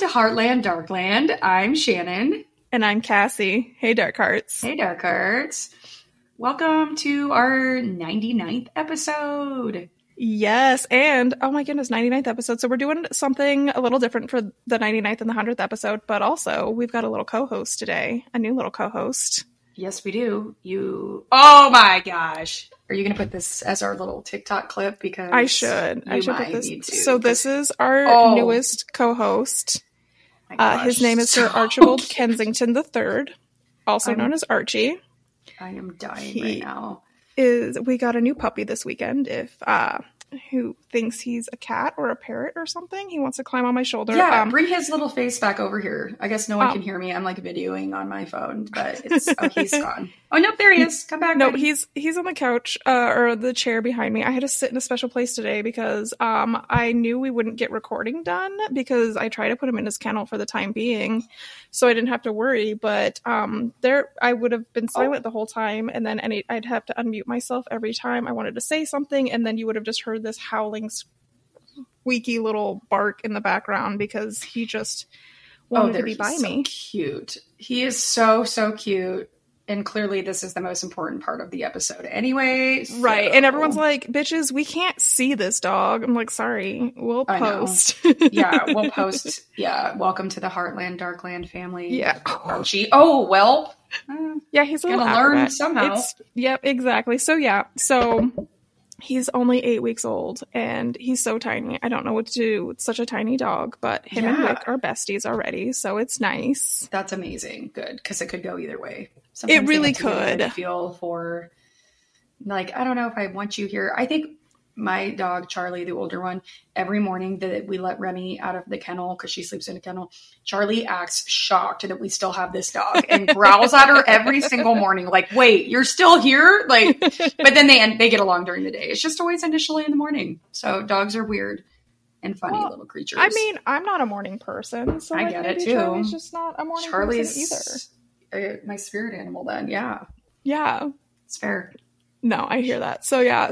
to Heartland Darkland. I'm Shannon. And I'm Cassie. Hey, Dark Hearts. Hey, Dark Hearts. Welcome to our 99th episode. Yes, and oh my goodness, 99th episode. So we're doing something a little different for the 99th and the 100th episode, but also we've got a little co-host today, a new little co-host. Yes, we do. Oh my gosh. Are you going to put this as our little TikTok clip? Because I should put this. Need to, so this is our newest co-host. His name is Sir Archibald Kensington III, also known as Archie. I am dying right now. We got a new puppy this weekend. Who thinks he's a cat or a parrot or something? He wants to climb on my shoulder. Yeah, bring his little face back over here. I guess no one can hear me. I'm like videoing on my phone, but it's he's gone. Oh nope, there he is. Come back. No, buddy. he's on the couch or the chair behind me. I had to sit in a special place today because I knew we wouldn't get recording done because I tried to put him in his kennel for the time being, so I didn't have to worry. But I would have been silent the whole time, and then I'd have to unmute myself every time I wanted to say something, and then you would have just heard this howling, squeaky little bark in the background because he just wanted to be by me. Cute. He is so cute. And clearly this is the most important part of the episode anyway. So. Right. And everyone's like, bitches, we can't see this dog. I'm like, sorry, we'll post. Yeah, we'll post. Yeah. Welcome to the Heartland Darkland family. Yeah. Archie. Oh, well. Yeah, he's gonna learn somehow. Yep, exactly. So yeah. So he's only 8 weeks old and he's so tiny. I don't know what to do with such a tiny dog, but him and Wick are besties already. So it's nice. That's amazing. Good. Because it could go either way. Sometimes it really could. Feel for, like, I don't know if I want you here. I think my dog, Charlie, the older one, every morning that we let Remy out of the kennel, because she sleeps in a kennel, Charlie acts shocked that we still have this dog and growls at her every single morning. Like, wait, you're still here? Like, but then they get along during the day. It's just always initially in the morning. So dogs are weird and funny little creatures. I mean, I'm not a morning person, so I get it too. Charlie's just not a morning person either. My spirit animal then. Yeah. It's fair. No, I hear that. So yeah.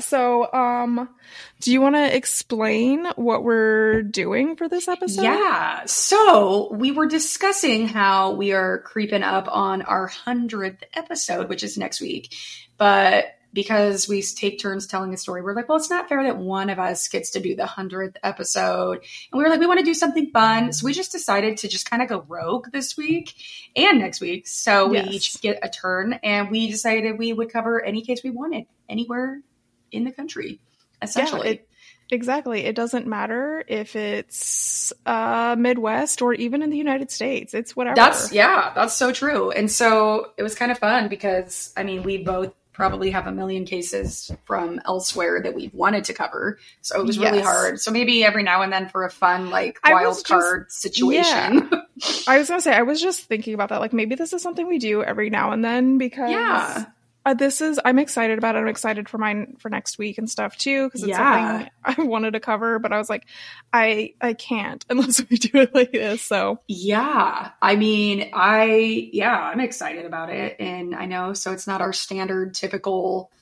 So do you want to explain what we're doing for this episode? Yeah. So we were discussing how we are creeping up on our 100th episode, which is next week. But because we take turns telling a story, we're like, well, it's not fair that one of us gets to do the 100th episode. And we were like, we want to do something fun. So we just decided to just kind of go rogue this week and next week. So we each get a turn, and we decided we would cover any case we wanted anywhere in the country, essentially. Yeah, exactly. It doesn't matter if it's Midwest or even in the United States. It's whatever. That's so true. And so it was kind of fun because, I mean, we both probably have a million cases from elsewhere that we've wanted to cover. So it was really hard. So maybe every now and then for a fun, like, wild card situation. Yeah. I was going to say, I was just thinking about that. Like, maybe this is something we do every now and then because I'm excited about it. I'm excited for next week and stuff too, because it's something I wanted to cover, but I was like, I can't unless we do it like this. So I mean, I'm excited about it, and I know so it's not our standard typical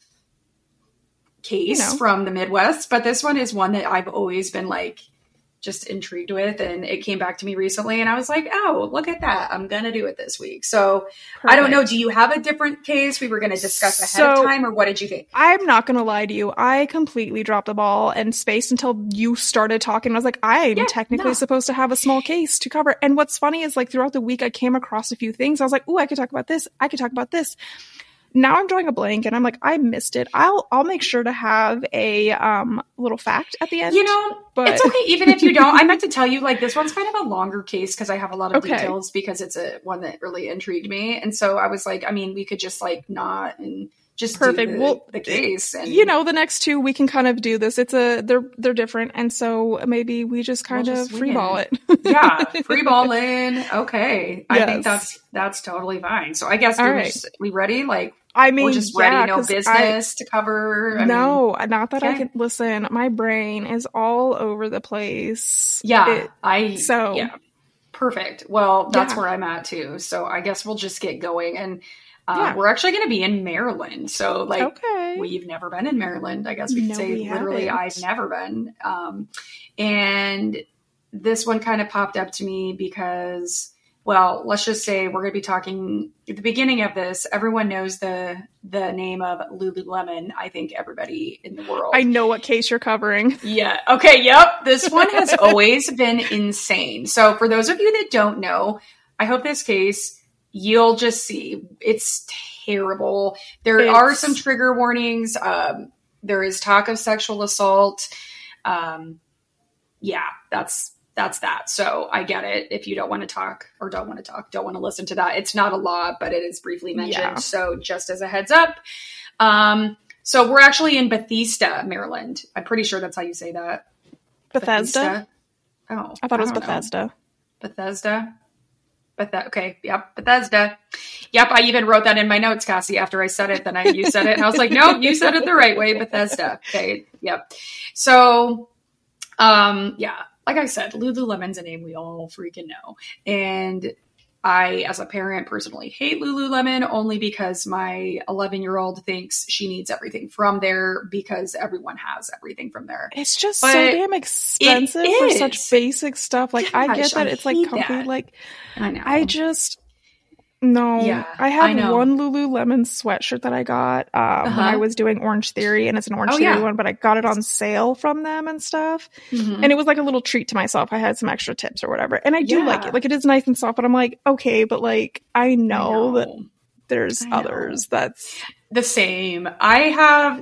case from the Midwest, but this one is one that I've always been like just intrigued with, and it came back to me recently and I was like, oh, look at that, I'm gonna do it this week. So perfect. I don't know, do you have a different case we were going to discuss ahead of time, or what did you think? I'm not gonna lie to you, I completely dropped the ball and spaced until you started talking. I was like, I'm technically supposed to have a small case to cover. And what's funny is, like, throughout the week I came across a few things. I was like, ooh, I could talk about this, I could talk about this. Now I'm drawing a blank and I'm like, I missed it. I'll make sure to have a little fact at the end. You know, but it's okay even if you don't. I meant to tell you, like, this one's kind of a longer case because I have a lot of details because it's one that really intrigued me. And so I was like, I mean, we could just like not and just perfect. Do the case. And you know, the next two we can kind of do this. They're different, and so maybe we just kind of freeball it. Yeah, freeball in. Okay, I think that's totally fine. So I guess we ready? Like, I mean, we're just ready, no business to cover. Not that I can listen. My brain is all over the place. Perfect. Well, that's where I'm at too. So I guess we'll just get going. And we're actually going to be in Maryland. So, like, we've never been in Maryland. I guess we could say literally I've never been. And this one kind of popped up to me because, well, let's just say we're going to be talking at the beginning of this. Everyone knows the name of Lululemon. I think everybody in the world. I know what case you're covering. Yeah. Okay. Yep. This one has always been insane. So for those of you that don't know, I hope this case, you'll just see it's terrible. There are some trigger warnings. There is talk of sexual assault. Yeah, that's that. So I get it. If you don't want to listen to that. It's not a lot, but it is briefly mentioned. Yeah. So just as a heads up. So we're actually in Bethesda, Maryland. I'm pretty sure that's how you say that. Bethesda? Oh, I thought it was Bethesda. Bethesda? Okay, yep, Bethesda. Yep, I even wrote that in my notes, Cassie, after I said it. Then you said it, and I was like, no, you said it the right way, Bethesda. Okay, yep. So, yeah, like I said, Lululemon's a name we all freaking know. And I, as a parent, personally hate Lululemon only because my 11-year-old thinks she needs everything from there because everyone has everything from there. It's just so damn expensive for such basic stuff. Like, I get that it's like comfy. Like, I know. I have one Lululemon sweatshirt that I got when I was doing Orange Theory, and it's an Orange Theory one, but I got it on sale from them and stuff. Mm-hmm. And it was like a little treat to myself. I had some extra tips or whatever. And I do like it. Like, it is nice and soft, but I'm like, okay, but like, I know that there's others that's the same. I have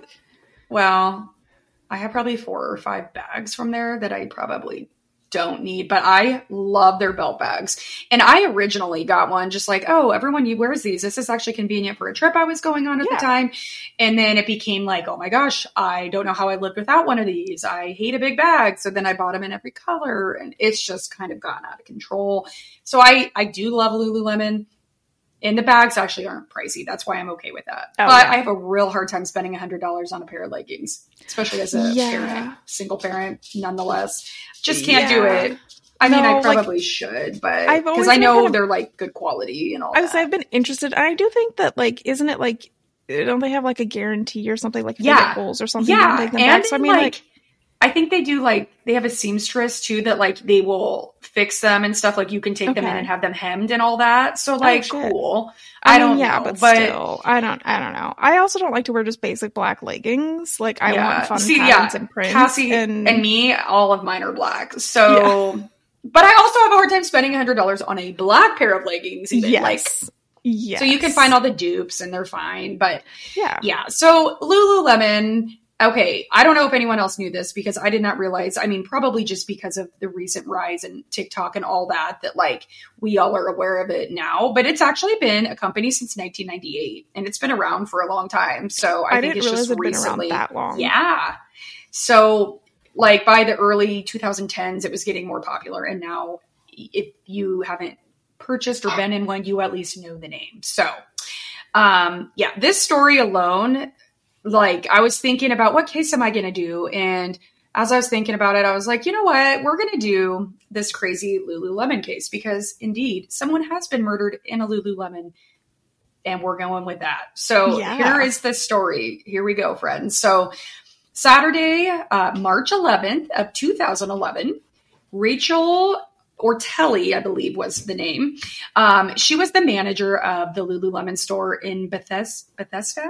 probably 4 or 5 bags from there that I probably don't need, but I love their belt bags. And I originally got one just like, oh, everyone wears these. This is actually convenient for a trip I was going on at the time. And then it became like, oh my gosh, I don't know how I lived without one of these. I hate a big bag. So then I bought them in every color, and it's just kind of gotten out of control. So I do love Lululemon. And the bags actually aren't pricey. That's why I'm okay with that. But I have a real hard time spending $100 on a pair of leggings, especially as a parent, single parent, nonetheless. Just can't do it. I mean, I probably should, but because I know they're like good quality and all that. I've been interested. I do think that, like, isn't it like, don't they have like a guarantee or something? Like, if they get holes or something, you can take them back. So I mean, like I think they do, like, they have a seamstress too that, like, they will fix them and stuff. Like, you can take them in and have them hemmed and all that. So, like, cool. I don't know. But still, I don't know. I also don't like to wear just basic black leggings. Like, I want fun patterns and prints. Cassie and me, all of mine are black. So, but I also have a hard time spending $100 on a black pair of leggings. Even. Yes. So you can find all the dupes and they're fine. But yeah. So Lululemon. Okay, I don't know if anyone else knew this because I did not realize, I mean, probably just because of the recent rise in TikTok and all that, like, we all are aware of it now, but it's actually been a company since 1998 and it's been around for a long time. So I think it's just recently. Been around that long. Yeah. So, like, by the early 2010s, it was getting more popular. And now if you haven't purchased or been in one, you at least know the name. So, this story alone, like, I was thinking about what case am I going to do? And as I was thinking about it, I was like, you know what? We're going to do this crazy Lululemon case because indeed someone has been murdered in a Lululemon and we're going with that. So here is the story. Here we go, friends. So Saturday, March 11th of 2011, Rachel Ortelli, I believe was the name. She was the manager of the Lululemon store in Bethesda.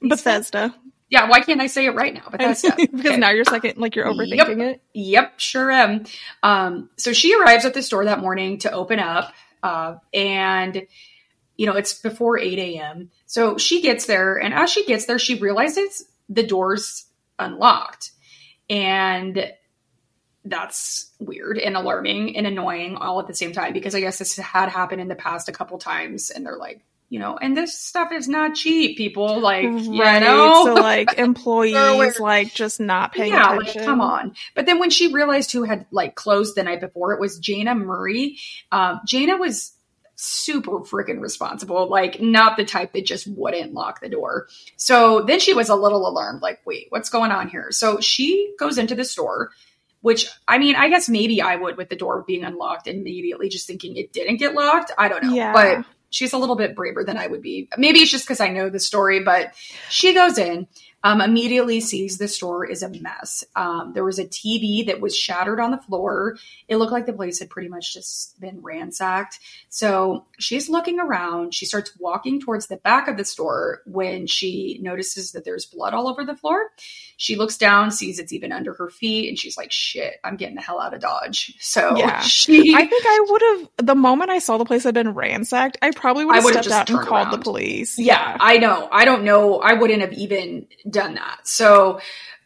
Yeah, why can't I say it right now? Bethesda. Because now you're you're overthinking it. Yep, sure am. So she arrives at the store that morning to open up, and it's before 8 a.m. So she gets there, and as she gets there, she realizes the door's unlocked, and that's weird and alarming and annoying all at the same time because I guess this had happened in the past a couple times, and they're like, and this stuff is not cheap, people. Like, So, like, employees, like, just not paying attention. Like, come on. But then when she realized who had, like, closed the night before, it was Jana Murray. Jana was super freaking responsible. Like, not the type that just wouldn't lock the door. So then she was a little alarmed. Like, wait, what's going on here? So she goes into the store, which, I mean, I guess maybe I would with the door being unlocked immediately, just thinking it didn't get locked. I don't know. Yeah. But she's a little bit braver than I would be. Maybe it's just because I know the story, but she goes in. immediately sees the store is a mess. There was a TV that was shattered on the floor. It looked like the place had pretty much just been ransacked. So she's looking around. She starts walking towards the back of the store when she notices that there's blood all over the floor. She looks down, sees it's even under her feet, and she's like, shit, I'm getting the hell out of Dodge. So I think I would have, the moment I saw the place had been ransacked, I probably would have stepped out and called the police. Yeah, I know. I don't know. I wouldn't have even done that. So,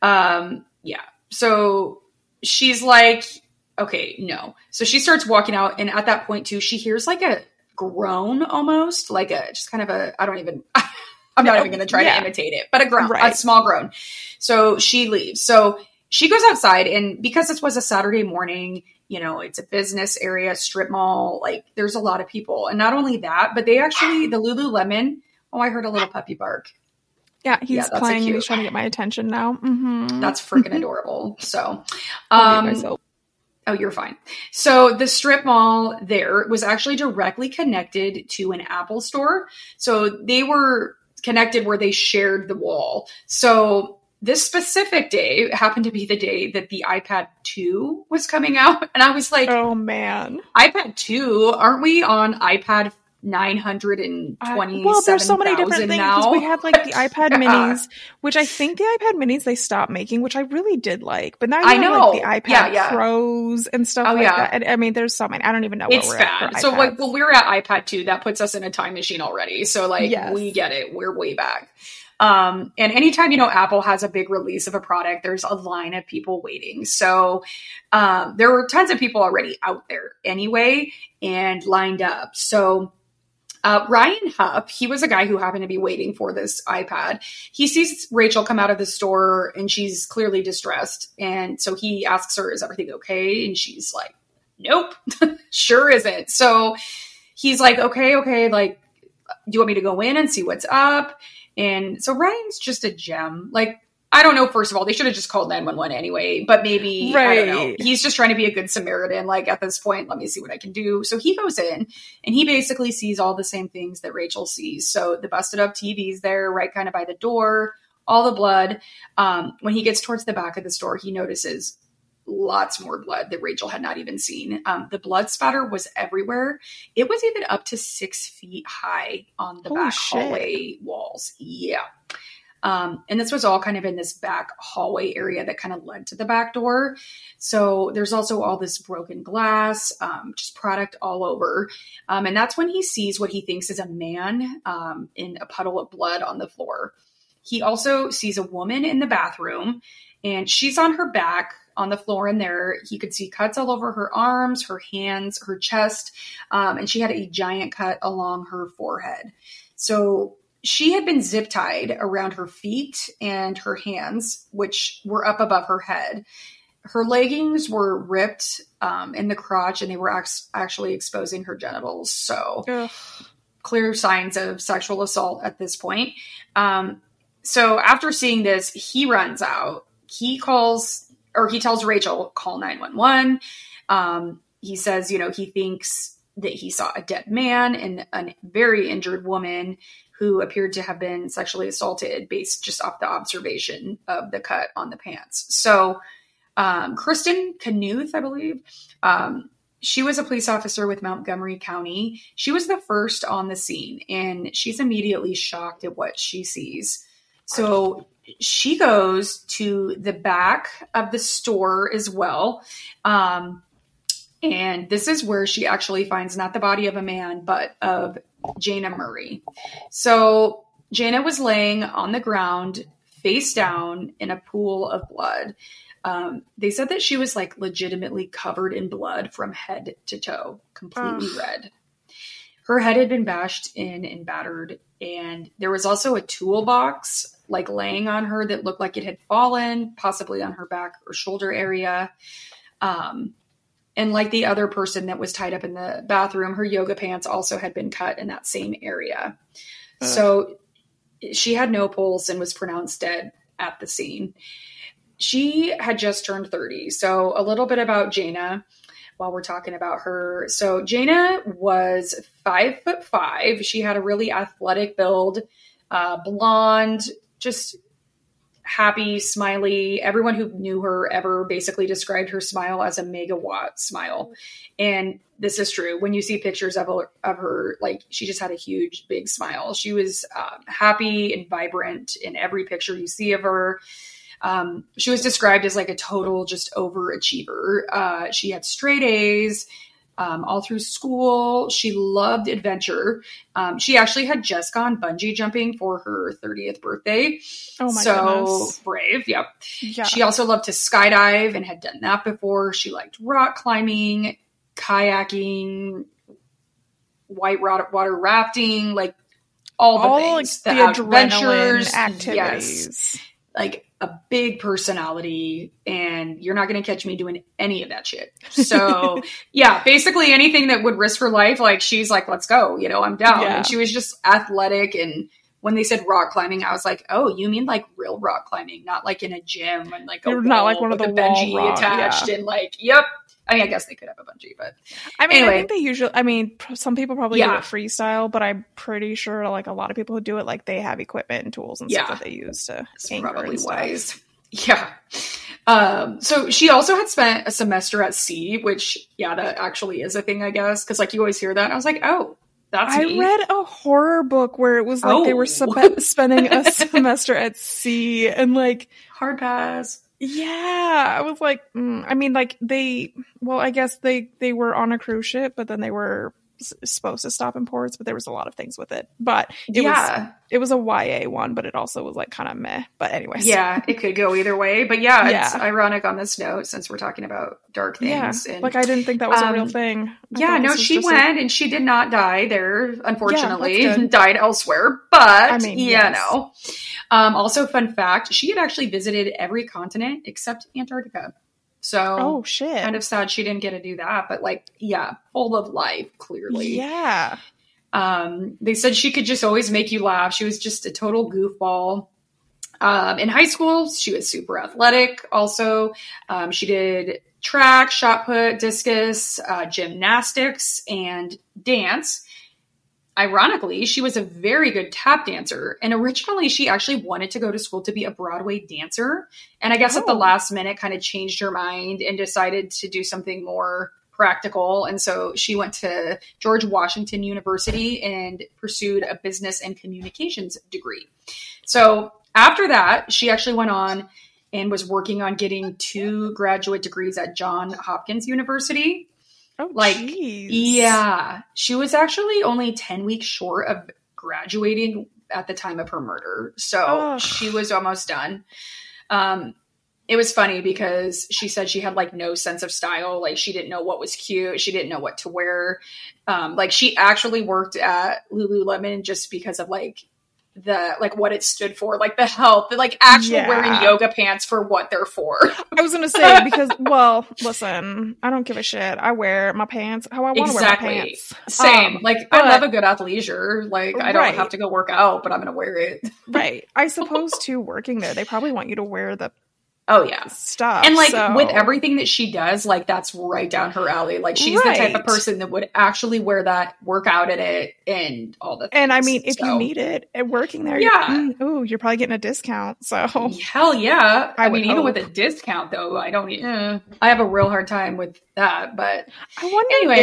So she's like, okay, no. So she starts walking out. And at that point too, she hears like a groan almost, like just kind of I'm not even going to try to imitate it, but a groan, a small groan. So she leaves. So she goes outside, and because this was a Saturday morning, it's a business area, strip mall, like there's a lot of people. And not only that, but the Lululemon, I heard a little puppy bark. Yeah, he's playing. He's trying to get my attention now. Mm-hmm. That's freaking adorable. So, oh, you're fine. So the strip mall there was actually directly connected to an Apple store. So they were connected where they shared the wall. So this specific day happened to be the day that the iPad 2 was coming out. And I was like, oh man, iPad 2, aren't we on iPad 927,000 well, there's so many different things now. We had like the iPad minis, which I think the iPad minis they stopped making, which I really did like. But now you have like the iPad Pros and stuff that. And, I mean, there's so many. I don't even know what we're at. So like when we're at iPad 2, that puts us in a time machine already. So like we get it. We're way back. And anytime, Apple has a big release of a product, there's a line of people waiting. So, there were tons of people already out there anyway and lined up. So, Ryan Hupp, he was a guy who happened to be waiting for this iPad. He sees Rachel come out of the store and she's clearly distressed. And so he asks her, is everything okay? And she's like, nope, sure isn't. So he's like, okay. Like, do you want me to go in and see what's up? And so Ryan's just a gem. Like, I don't know, first of all, they should have just called 911 anyway, but maybe, I don't know. He's just trying to be a good Samaritan. Like, at this point, let me see what I can do. So he goes in and he basically sees all the same things that Rachel sees. So the busted up TV's there, right kind of by the door, all the blood. When he gets towards the back of the store, he notices lots more blood that Rachel had not even seen. The blood spatter was everywhere. It was even up to 6 feet high on the back hallway walls. Yeah. And this was all kind of in this back hallway area that kind of led to the back door. So there's also all this broken glass, just product all over. And that's when he sees what he thinks is a man in a puddle of blood on the floor. He also sees a woman in the bathroom, and she's on her back on the floor in there. He could see cuts all over her arms, her hands, her chest, and she had a giant cut along her forehead. So she had been zip tied around her feet and her hands, which were up above her head. Her leggings were ripped in the crotch, and they were actually exposing her genitals. So clear signs of sexual assault at this point. So after seeing this, he runs out. He tells Rachel, call 911. He says, he thinks that he saw a dead man and a very injured woman who appeared to have been sexually assaulted based just off the observation of the cut on the pants. So Kristen Knuth, I believe, she was a police officer with Montgomery County. She was the first on the scene, and she's immediately shocked at what she sees. So she goes to the back of the store as well. And this is where she actually finds not the body of a man, but of Jana Murray. So Jana was laying on the ground, face down in a pool of blood. They said that she was like legitimately covered in blood from head to toe, completely red. Her head had been bashed in and battered. And there was also a toolbox like laying on her that looked like it had fallen, possibly on her back or shoulder area. And like the other person that was tied up in the bathroom, her yoga pants also had been cut in that same area. So she had no pulse and was pronounced dead at the scene. She had just turned 30. So a little bit about Jana while we're talking about her. So Jana was 5'5". She had a really athletic build, blonde, just happy, smiley. Everyone who knew her ever basically described her smile as a megawatt smile. And this is true. When you see pictures of her, like, she just had a huge, big smile. She was happy and vibrant in every picture you see of her. She was described as like a total just overachiever. She had straight A's all through school. She loved adventure. She actually had just gone bungee jumping for her 30th birthday. Oh my goodness. Brave. Yep. Yeah. She also loved to skydive and had done that before. She liked rock climbing, kayaking, whitewater rafting, like all the things. Like, the adrenaline activities. Yes. Like a big personality, and you're not going to catch me doing any of that shit. So yeah, basically anything that would risk her life, like she's like, let's go, I'm down. Yeah. And she was just athletic. And when they said rock climbing, I was like, oh, you mean like real rock climbing, not like in a gym and like not like one of the bungee wall attached and like, yep. I mean, I guess they could have a bungee, but anyway. I think they usually, some people probably do it freestyle, but I'm pretty sure like a lot of people who do it, like they have equipment and tools and stuff that they use to anchor probably and stuff. Wise. Yeah. So she also had spent a semester at sea, which, that actually is a thing, I guess. Cause like you always hear that. And I was like, oh, that's I read a horror book where it was like they were spending a semester at sea and like hard pass. Yeah, I was like, I mean, like I guess they were on a cruise ship, but then they were supposed to stop in ports, but there was a lot of things with it. But it was a YA one, but it also was like kind of meh. But anyways. Yeah, it could go either way. But it's ironic on this note, since we're talking about dark things. Yeah, and, like I didn't think that was a real thing. She went and she did not die there, unfortunately. Died elsewhere. But, also, fun fact, she had actually visited every continent except Antarctica. So, kind of sad she didn't get to do that. But, like, full of life, clearly. Yeah. They said she could just always make you laugh. She was just a total goofball. In high school, she was super athletic. Also, she did track, shot put, discus, gymnastics, and dance. Ironically, she was a very good tap dancer. And originally, she actually wanted to go to school to be a Broadway dancer. And I guess at the last minute kind of changed her mind and decided to do something more practical. And so she went to George Washington University and pursued a business and communications degree. So after that, she actually went on and was working on getting 2 graduate degrees at Johns Hopkins University. Oh, geez. Yeah. She was actually only 10 weeks short of graduating at the time of her murder. So she was almost done. It was funny because she said she had like no sense of style. Like she didn't know what was cute. She didn't know what to wear. Like she actually worked at Lululemon just because of like what it stood for, like the health, like actual wearing yoga pants for what they're for. I was going to say, because, well, listen, I don't give a shit. I wear my pants how I want to wear my pants. Same. I love a good athleisure. Like I don't have to go work out, but I'm going to wear it. Right. I suppose too, working there, they probably want you to wear the stuff. And with everything that she does, like that's right down her alley. Like she's the type of person that would actually wear that, work out in it, and all the things. And I mean, if you need it and working there, you're probably getting a discount. So hell yeah. I mean, even with a discount though, I have a real hard time with that. But I wonder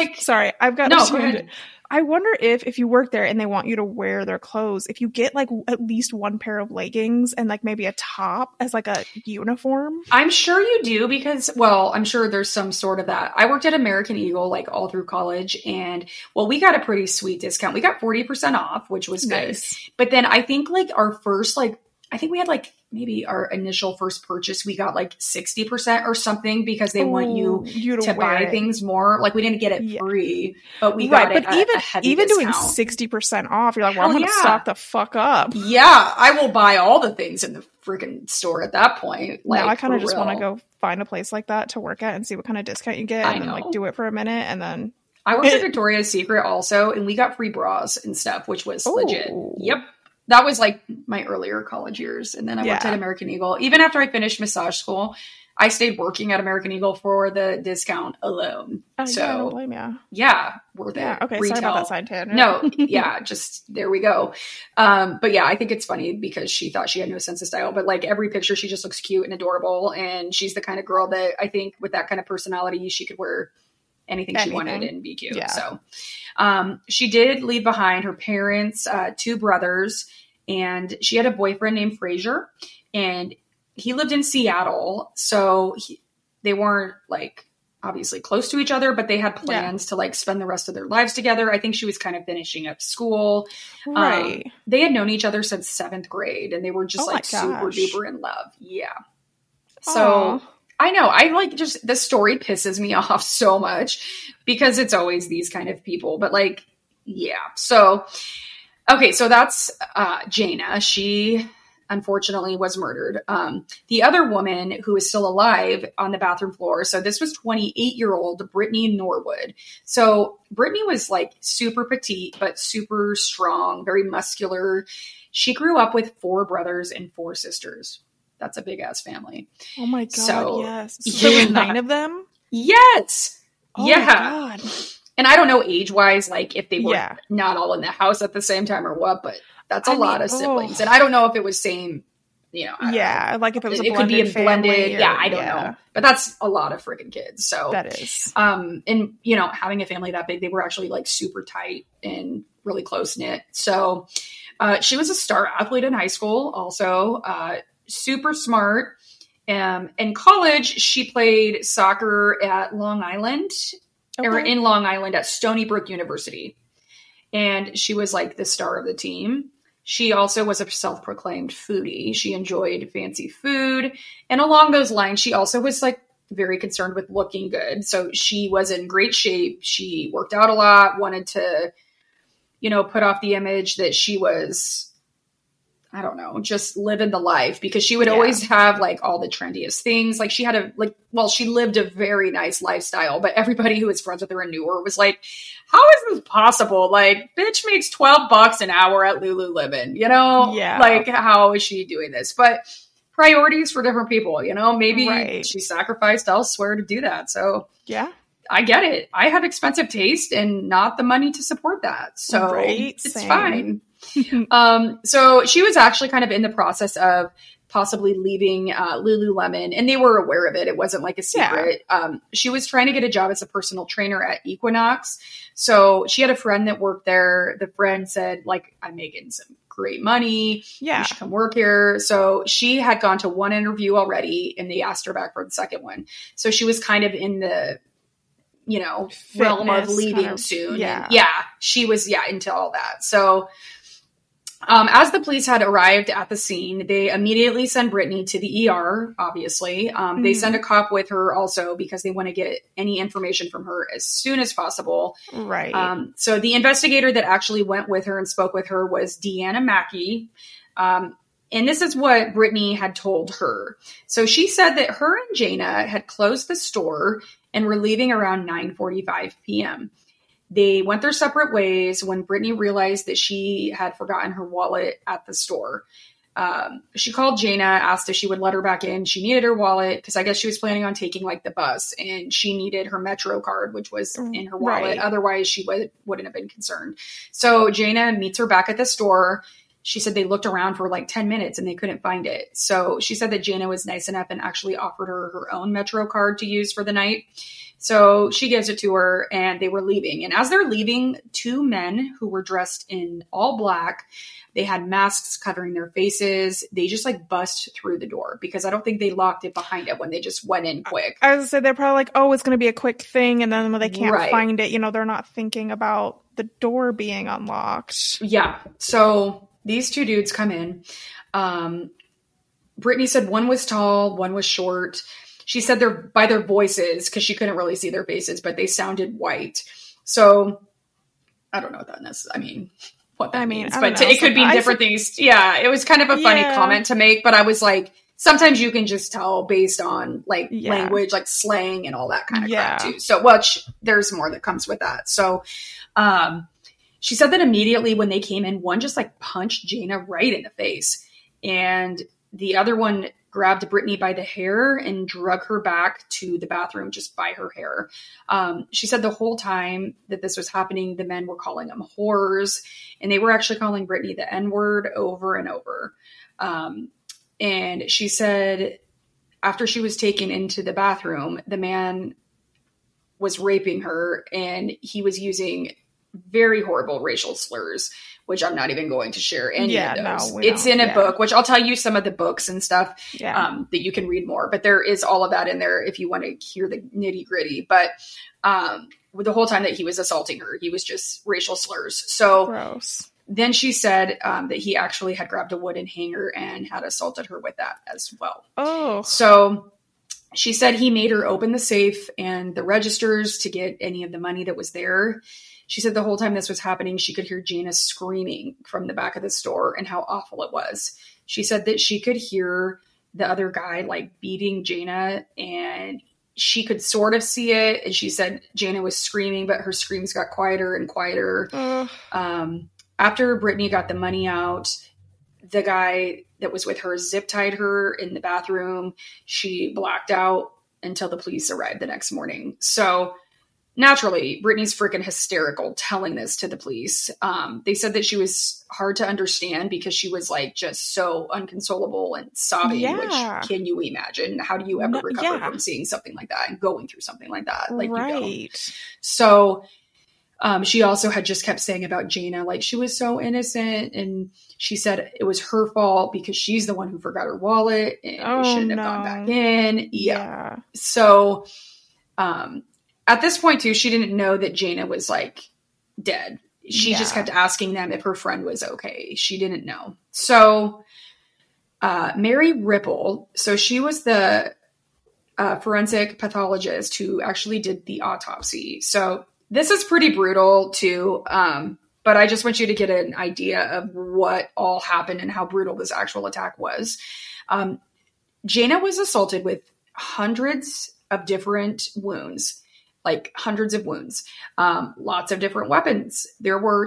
I wonder if you work there and they want you to wear their clothes, if you get like at least one pair of leggings and like maybe a top as like a uniform. I'm sure you do because, I'm sure there's some sort of that. I worked at American Eagle like all through college and we got a pretty sweet discount. We got 40% off, which was nice. But then I think like our first, I think we had like maybe our initial first purchase, we got like 60% or something because they want you to buy things more. Like we didn't get it free, but we got it at a heavy even discount. Doing 60% off, you're like, well, I'm going to stock the fuck up. Yeah, I will buy all the things in the freaking store at that point. Like, now I kind of just want to go find a place like that to work at and see what kind of discount you get and then like do it for a minute and then. I worked at Victoria's Secret also, and we got free bras and stuff, which was legit. Yep. That was like my earlier college years. And then I worked at American Eagle. Even after I finished massage school, I stayed working at American Eagle for the discount alone. So yeah, I don't blame you. Yeah, worth Yeah, it. okay, Retail. sorry about that side tangent. No, yeah, just there we go. But yeah, I think it's funny because she thought she had no sense of style, but like every picture, she just looks cute and adorable. And she's the kind of girl that I think with that kind of personality, she could wear anything she wanted and be cute. Yeah. So she did leave behind her parents, 2 brothers, and she had a boyfriend named Frazier, and he lived in Seattle. So they weren't like obviously close to each other, but they had plans to like spend the rest of their lives together. I think she was kind of finishing up school. Right. They had known each other since 7th grade, and they were just like super duper in love. Yeah. So I know, I like just the story pisses me off so much because it's always these kind of people, but like, yeah. So, okay. So that's, Jana. She unfortunately was murdered. The other woman who is still alive on the bathroom floor. So this was 28-year-old Brittany Norwood. So Brittany was like super petite, but super strong, very muscular. She grew up with 4 brothers and 4 sisters. That's a big ass family. Oh my God. So, yes. So there were 9 of them? Yes. Oh yeah. My God. And I don't know age-wise, like if they were not all in the house at the same time or what, but that's a lot of siblings. And I don't know if it was same, you know. Like if it was a blended could be a blended. Or, yeah, I don't know. But that's a lot of freaking kids. So that is. And you know, having a family that big, they were actually like super tight and really close knit. So she was a star athlete in high school, also super smart. In college, she played soccer at Long Island, or in Long Island at Stony Brook University. And she was like the star of the team. She also was a self-proclaimed foodie. She enjoyed fancy food. And along those lines, she also was like very concerned with looking good. So she was in great shape. She worked out a lot, wanted to, you know, put off the image that she was, I don't know, just living the life, because she would always have like all the trendiest things. Like she had she lived a very nice lifestyle, but everybody who was friends with her and knew her was like, how is this possible? Like, bitch makes $12 an hour at Lululemon, you know? Yeah. Like, how is she doing this? But priorities for different people, you know? Maybe she sacrificed elsewhere to do that. So yeah, I get it. I have expensive taste and not the money to support that. So it's fine. So she was actually kind of in the process of possibly leaving Lululemon, and they were aware of it. It wasn't like a secret. She was trying to get a job as a personal trainer at Equinox. So she had a friend that worked there. The friend said, like, I'm making some great money. Yeah. You should come work here. So she had gone to 1 interview already, and they asked her back for the second one. So she was kind of in the, you know, realm of leaving soon. Yeah. And she was, into all that. So as the police had arrived at the scene, they immediately send Brittany to the ER, obviously. They send a cop with her also because they want to get any information from her as soon as possible. Right. So the investigator that actually went with her and spoke with her was Deanna Mackey. And this is what Brittany had told her. So she said that her and Jana had closed the store and were leaving around 9:45 p.m. They went their separate ways when Brittany realized that she had forgotten her wallet at the store. She called Jana, asked if she would let her back in. She needed her wallet because I guess she was planning on taking like the bus, and she needed her Metro card, which was in her wallet. Right. Otherwise, she wouldn't have been concerned. So Jana meets her back at the store. She said they looked around for like 10 minutes and they couldn't find it. So she said that Jana was nice enough and actually offered her own Metro card to use for the night. So she gives it to her, and they were leaving. And as they're leaving, 2 men who were dressed in all black, they had masks covering their faces. They just like bust through the door because I don't think they locked it behind it when they just went in quick. I was gonna say, they're probably like, oh, it's going to be a quick thing. And then when they can't find it, you know, they're not thinking about the door being unlocked. Yeah. So these 2 dudes come in. Brittany said one was tall, one was short. She said they're by their voices, because she couldn't really see their faces, but they sounded white. So I don't know what that is. I mean, what that means, but it could be different things. Yeah, it was kind of a funny comment to make, but I was like, sometimes you can just tell based on like language, like slang and all that kind of crap too. So, there's more that comes with that. So, she said that immediately when they came in, one just like punched Jana right in the face. And The other one grabbed Brittany by the hair and drug her back to the bathroom just by her hair. She said the whole time that this was happening, the men were calling them whores, and they were actually calling Brittany the N-word over and over. And she said after she was taken into the bathroom, the man was raping her, and he was using very horrible racial slurs, which I'm not even going to share any of those. It's in a book, which I'll tell you some of the books and stuff that you can read more. But there is all of that in there if you want to hear the nitty gritty. But the whole time that he was assaulting her, he was just racial slurs. So gross. Then she said that he actually had grabbed a wooden hanger and had assaulted her with that as well. Oh. So she said he made her open the safe and the registers to get any of the money that was there. She said the whole time this was happening, she could hear Jana screaming from the back of the store and how awful it was. She said that she could hear the other guy like beating Jana, and she could sort of see it. And she said Jana was screaming, but her screams got quieter and quieter. After Brittany got the money out, the guy that was with her zip tied her in the bathroom. She blacked out until the police arrived the next morning. So naturally, Brittany's freaking hysterical telling this to the police. They said that she was hard to understand because she was like just so unconsolable and sobbing, which can you imagine? How do you ever recover from seeing something like that and going through something like that? Like, you don't. So she also had just kept saying about Jana, like she was so innocent. And she said it was her fault because she's the one who forgot her wallet and shouldn't have gone back in. Yeah. So, at this point too, she didn't know that Jana was like dead. She just kept asking them if her friend was okay. She didn't know. So, Mary Ripple, so she was the forensic pathologist who actually did the autopsy. So this is pretty brutal too. But I just want you to get an idea of what all happened and how brutal this actual attack was. Jana was assaulted with hundreds of different wounds, like hundreds of wounds, lots of different weapons. There were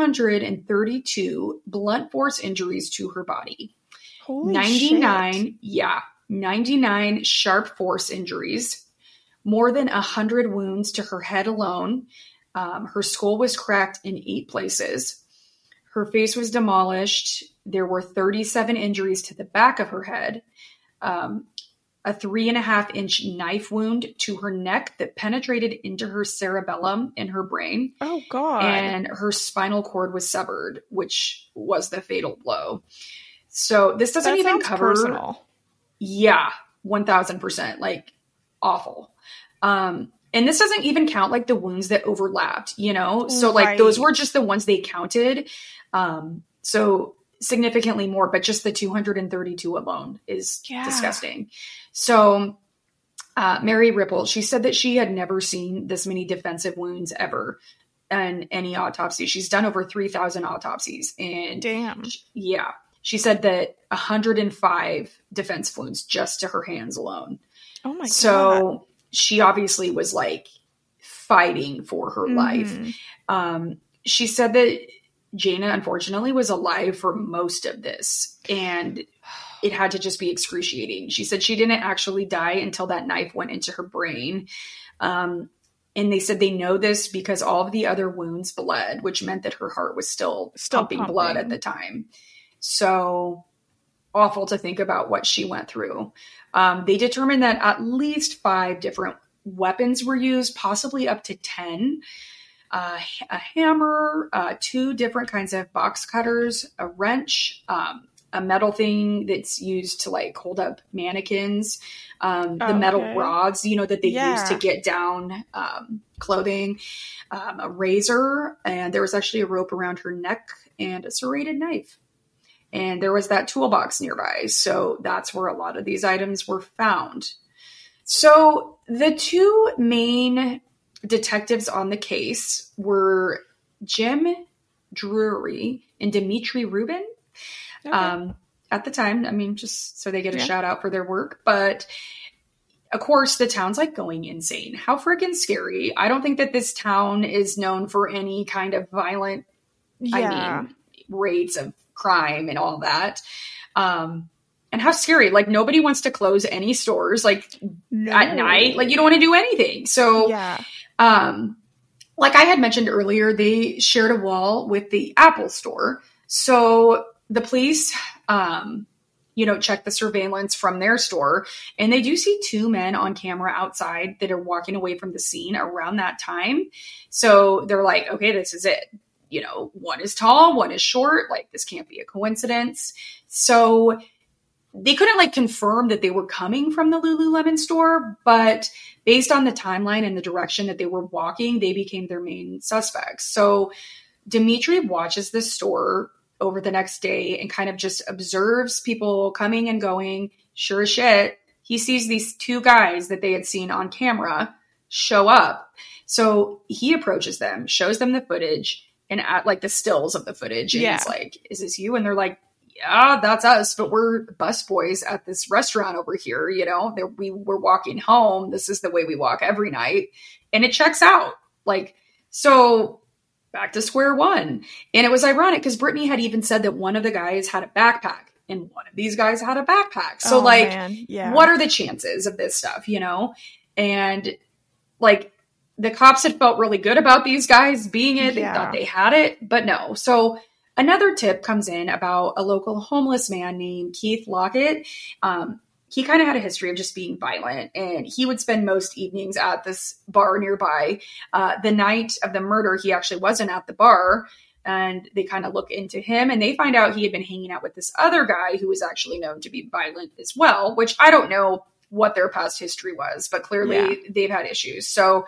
232 blunt force injuries to her body. Holy 99, shit. 99 sharp force injuries, more than 100 wounds to her head alone. Her skull was cracked in 8 places. Her face was demolished. There were 37 injuries to the back of her head. A 3.5-inch knife wound to her neck that penetrated into her cerebellum in her brain. Oh, God. And her spinal cord was severed, which was the fatal blow. So this doesn't even cover... personal. Yeah, 1,000%. Like, awful. And this doesn't even count, like, the wounds that overlapped, you know? So, like, those were just the ones they counted. So significantly more, but just the 232 alone is disgusting. So Mary Ripple, she said that she had never seen this many defensive wounds ever in any autopsy. She's done over 3,000 autopsies. And she said that 105 defense wounds just to her hands alone. Oh my God. So she obviously was like fighting for her life. She said that Jana, unfortunately, was alive for most of this, and it had to just be excruciating. She said she didn't actually die until that knife went into her brain. And they said they know this because all of the other wounds bled, which meant that her heart was still pumping blood at the time. So awful to think about what she went through. They determined that at least 5 different weapons were used, possibly up to 10. A hammer, 2 different kinds of box cutters, a wrench, a metal thing that's used to like hold up mannequins, the metal rods, you know, that they use to get down clothing, a razor, and there was actually a rope around her neck and a serrated knife. And there was that toolbox nearby. So that's where a lot of these items were found. So the 2 main detectives on the case were Jim Drury and Dimitri Rubin. At the time, I mean, just so they get a shout out for their work. But of course, the town's like going insane. How freaking scary. I don't think that this town is known for any kind of violent, rates of crime and all that. And And how scary. Like, nobody wants to close any stores, like, at night. Like, you don't want to do anything. So, like I had mentioned earlier, they shared a wall with the Apple store. So the police, check the surveillance from their store, and they do see 2 men on camera outside that are walking away from the scene around that time. So they're like, okay, this is it. One is tall, one is short. Like, this can't be a coincidence. So they couldn't like confirm that they were coming from the Lululemon store, but based on the timeline and the direction that they were walking, they became their main suspects. So Dimitri watches this store over the next day and kind of just observes people coming and going. Sure as shit, he sees these 2 guys that they had seen on camera show up. So he approaches them, shows them the footage, and at like the stills of the footage. And he's like, is this you? And they're like, yeah, that's us, but we're busboys at this restaurant over here. We were walking home. This is the way we walk every night. And it checks out. Like, so back to square one. And it was ironic because Brittany had even said that one of the guys had a backpack and one of these guys had a backpack. So what are the chances of this stuff, And like, the cops had felt really good about these guys being it. They thought they had it, but no. So another tip comes in about a local homeless man named Keith Lockett. He kind of had a history of just being violent, and he would spend most evenings at this bar nearby. The night of the murder, he actually wasn't at the bar, and they kind of look into him, and they find out he had been hanging out with this other guy who was actually known to be violent as well, which I don't know what their past history was, but clearly they've had issues. So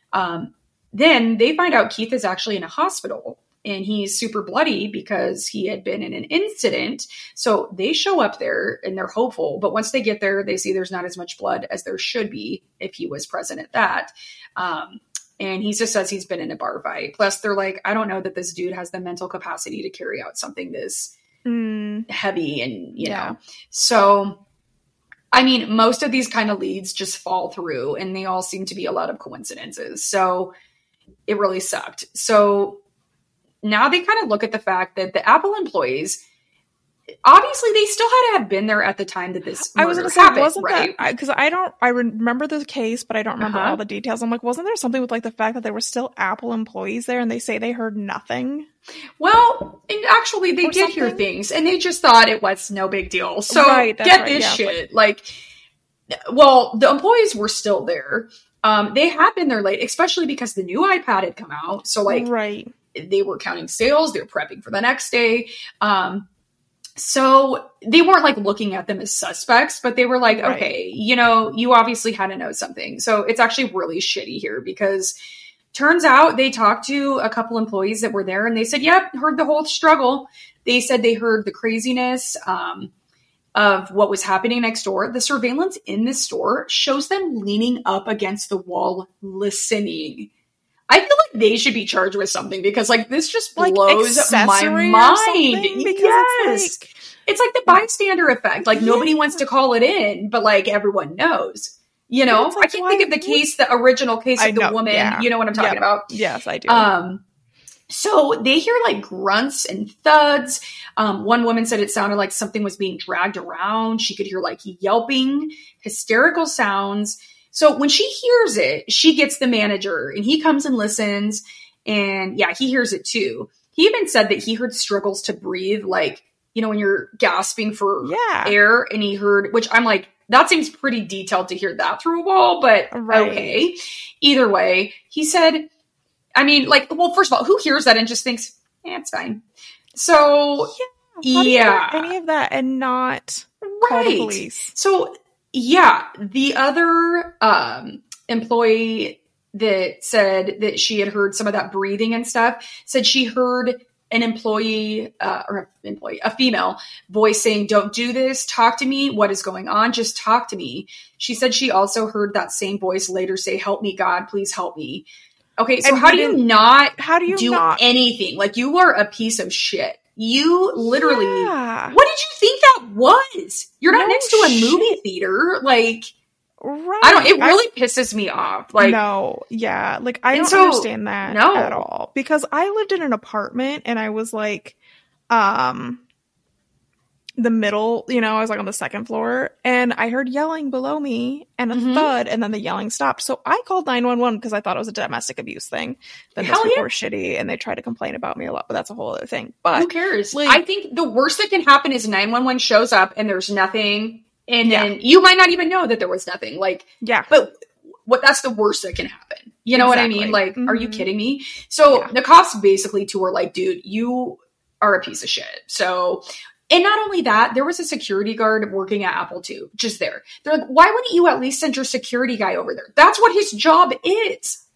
then they find out Keith is actually in a hospital, and he's super bloody because he had been in an incident. So they show up there and they're hopeful. But once they get there, they see there's not as much blood as there should be if he was present at that. And he just says he's been in a bar fight. Plus, they're like, I don't know that this dude has the mental capacity to carry out something this heavy and, know. So, I mean, most of these kind of leads just fall through, and they all seem to be a lot of coincidences. So it really sucked. So now they kind of look at the fact that the Apple employees, obviously they still had to have been there at the time that this murder happened, wasn't right? Because I remember the case, but I don't remember all the details. I'm like, wasn't there something with like the fact that there were still Apple employees there and they say they heard nothing? Well, and actually they did hear things, and they just thought it was no big deal. So get this shit. Like, well, the employees were still there. They had been there late, especially because the new iPad had come out. So like, they were counting sales. They were prepping for the next day. So they weren't like looking at them as suspects, but they were like, okay, you obviously had to know something. So it's actually really shitty here because turns out they talked to a couple employees that were there, and they said, yep, heard the whole struggle. They said they heard the craziness, of what was happening next door. The surveillance in this store shows them leaning up against the wall, listening. I feel like they should be charged with something because like this just blows my mind. Because it's like the bystander effect. Like nobody wants to call it in, but like everyone knows. Like, I can't think of the case, the original case of the woman. Yeah. You know what I'm talking about? Yes, I do. So they hear like grunts and thuds. One woman said it sounded like something was being dragged around. She could hear like yelping, hysterical sounds. So when she hears it, she gets the manager, and he comes and listens, and he hears it too. He even said that he heard struggles to breathe, like, when you're gasping for air, and he heard, which I'm like, that seems pretty detailed to hear that through a wall, but okay. Either way, he said, I mean, like, well, first of all, who hears that and just thinks, it's fine. So, how do you hear any of that and not call the police? So, the other employee that said that she had heard some of that breathing and stuff said she heard an a female voice saying, don't do this. Talk to me. What is going on? Just talk to me. She said she also heard that same voice later say, help me, God, please help me. Okay, so how do you not do anything? Like, you are a piece of shit. You literally, what did you think that was? You're not next to a movie theater. Like, it really pisses me off. Like, like, I don't understand that at all. Because I lived in an apartment, and I was like, the middle, I was like on the second floor, and I heard yelling below me and a thud, and then the yelling stopped. So I called 911 because I thought it was a domestic abuse thing. Then those people were shitty and they tried to complain about me a lot, but that's a whole other thing. But who cares? I think the worst that can happen is 911 shows up and there's nothing, and then you might not even know that there was nothing. But that's the worst that can happen. You know what I mean? Like, are you kidding me? So the cops basically were like, dude, you are a piece of shit. So, and not only that, there was a security guard working at Apple too, just there. They're like, why wouldn't you at least send your security guy over there? That's what his job is,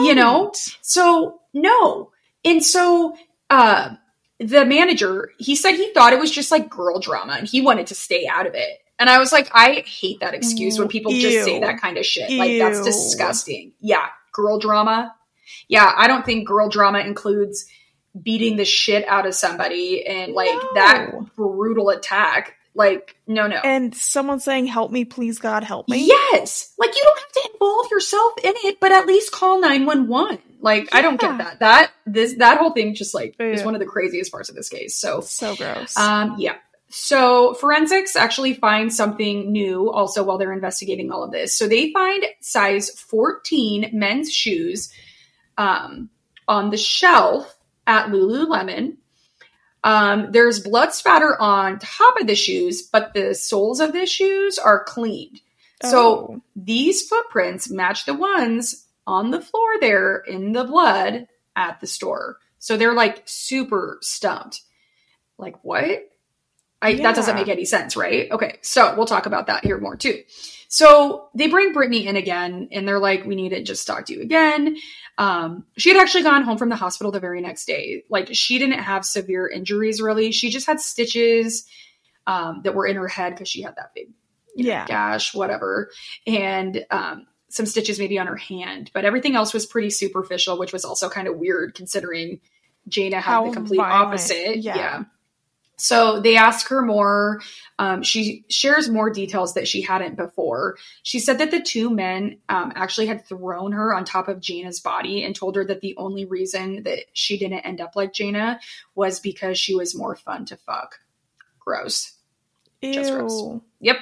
So no. And so, the manager, he said he thought it was just like girl drama and he wanted to stay out of it. And I was like, I hate that excuse when people just say that kind of shit. Like, that's disgusting. Yeah. Girl drama. Yeah. I don't think girl drama includes beating the shit out of somebody and that brutal attack. Like, no. And someone saying, help me, please God, help me. Yes. Like, you don't have to involve yourself in it, but at least call 911. Like, I don't get that. That whole thing just is one of the craziest parts of this case. So gross. Yeah. So forensics actually find something new also while they're investigating all of this. So they find size 14 men's shoes, on the shelf at Lululemon. There's blood spatter on top of the shoes, but the soles of the shoes are cleaned. So these footprints match the ones on the floor there in the blood at the store. So they're like super stumped. Like, what? That doesn't make any sense, right? Okay, so we'll talk about that here more too. So they bring Brittany in again, and they're like, we need to just talk to you again. She had actually gone home from the hospital the very next day. Like, she didn't have severe injuries, really. She just had stitches that were in her head because she had that big gash, whatever. And some stitches maybe on her hand. But everything else was pretty superficial, which was also kind of weird considering Jaina had the complete opposite. Yeah. So they ask her more. She shares more details that she hadn't before. She said that the two men actually had thrown her on top of Jaina's body and told her that the only reason that she didn't end up like Jaina was because she was more fun to fuck. Gross. Ew. Just gross. Yep.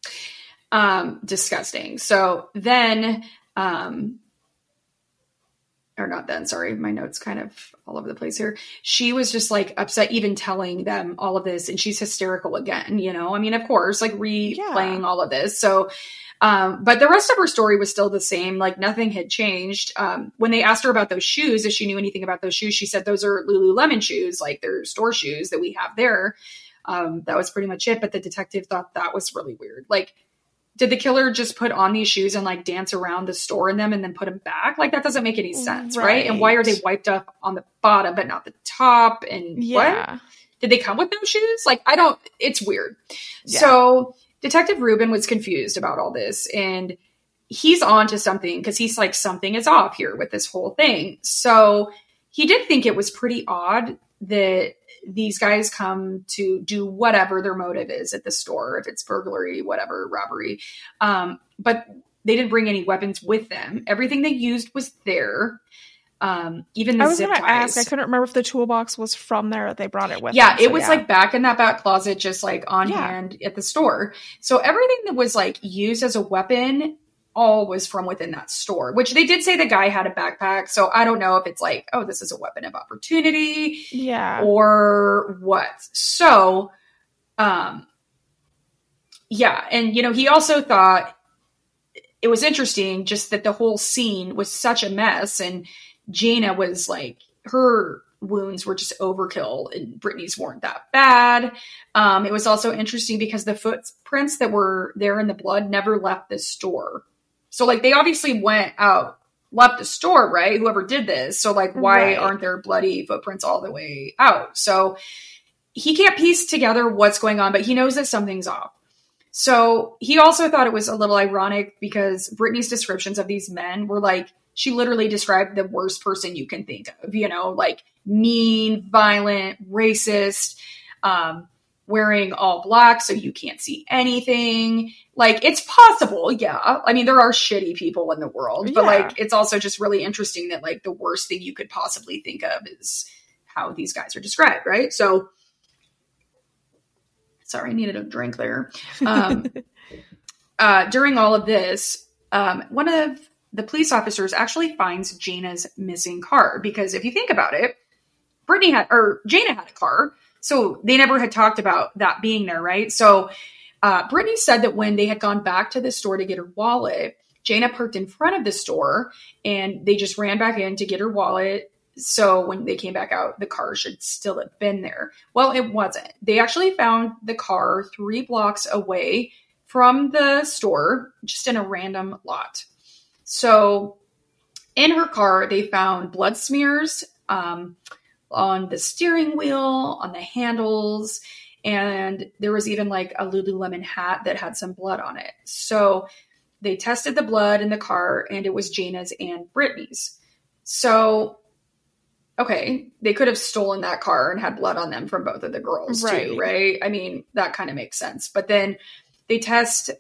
Disgusting. So then, or not then, sorry, my notes kind of all over the place here. She was just like upset even telling them all of this, and she's hysterical again, I mean, of course, like replaying all of this. So, but the rest of her story was still the same. Like, nothing had changed. When they asked her about those shoes, if she knew anything about those shoes, she said those are Lululemon shoes, like they're store shoes that we have there. That was pretty much it. But the detective thought that was really weird. Like, did the killer just put on these shoes and like dance around the store in them and then put them back? Like, that doesn't make any sense, right? And why are they wiped up on the bottom but not the top? And what? Did they come with those shoes? Like, it's weird. Yeah. So Detective Rubin was confused about all this, and he's on to something because he's like, something is off here with this whole thing. So he did think it was pretty odd that these guys come to do whatever their motive is at the store, if it's burglary, whatever, robbery. But they didn't bring any weapons with them. Everything they used was there. Even the zip ties. I was I couldn't remember if the toolbox was from there or they brought it with them. Yeah, it was like back in that back closet, just like on hand at the store. So everything that was like used as a weapon all was from within that store, which they did say the guy had a backpack. So I don't know if it's like, oh, this is a weapon of opportunity, or what. So, and he also thought it was interesting just that the whole scene was such a mess, and Jaina was like, her wounds were just overkill and Brittany's weren't that bad. It was also interesting because the footprints that were there in the blood never left the store. So, like, they obviously went out, left the store, right? Whoever did this. So, like, why aren't there bloody footprints all the way out? So, he can't piece together what's going on, but he knows that something's off. So, he also thought it was a little ironic because Brittany's descriptions of these men were like, she literally described the worst person you can think of, like mean, violent, racist, wearing all black so you can't see anything. Like, it's possible, yeah. I mean, there are shitty people in the world, but like, it's also just really interesting that like the worst thing you could possibly think of is how these guys are described, right? So Sorry, I needed a drink there. During all of this, one of the police officers actually finds Jana's missing car, because if you think about it, Jana had a car, so they never had talked about that being there, right? So Brittany said that when they had gone back to the store to get her wallet, Jana parked in front of the store and they just ran back in to get her wallet. So when they came back out, the car should still have been there. Well, it wasn't. They actually found the car 3 blocks away from the store, just in a random lot. So in her car, they found blood smears on the steering wheel, on the handles, and there was even like a Lululemon hat that had some blood on it. So they tested the blood in the car and it was Jana's and Brittany's. So, okay, they could have stolen that car and had blood on them from both of the girls too, right? I mean, that kind of makes sense. But then they test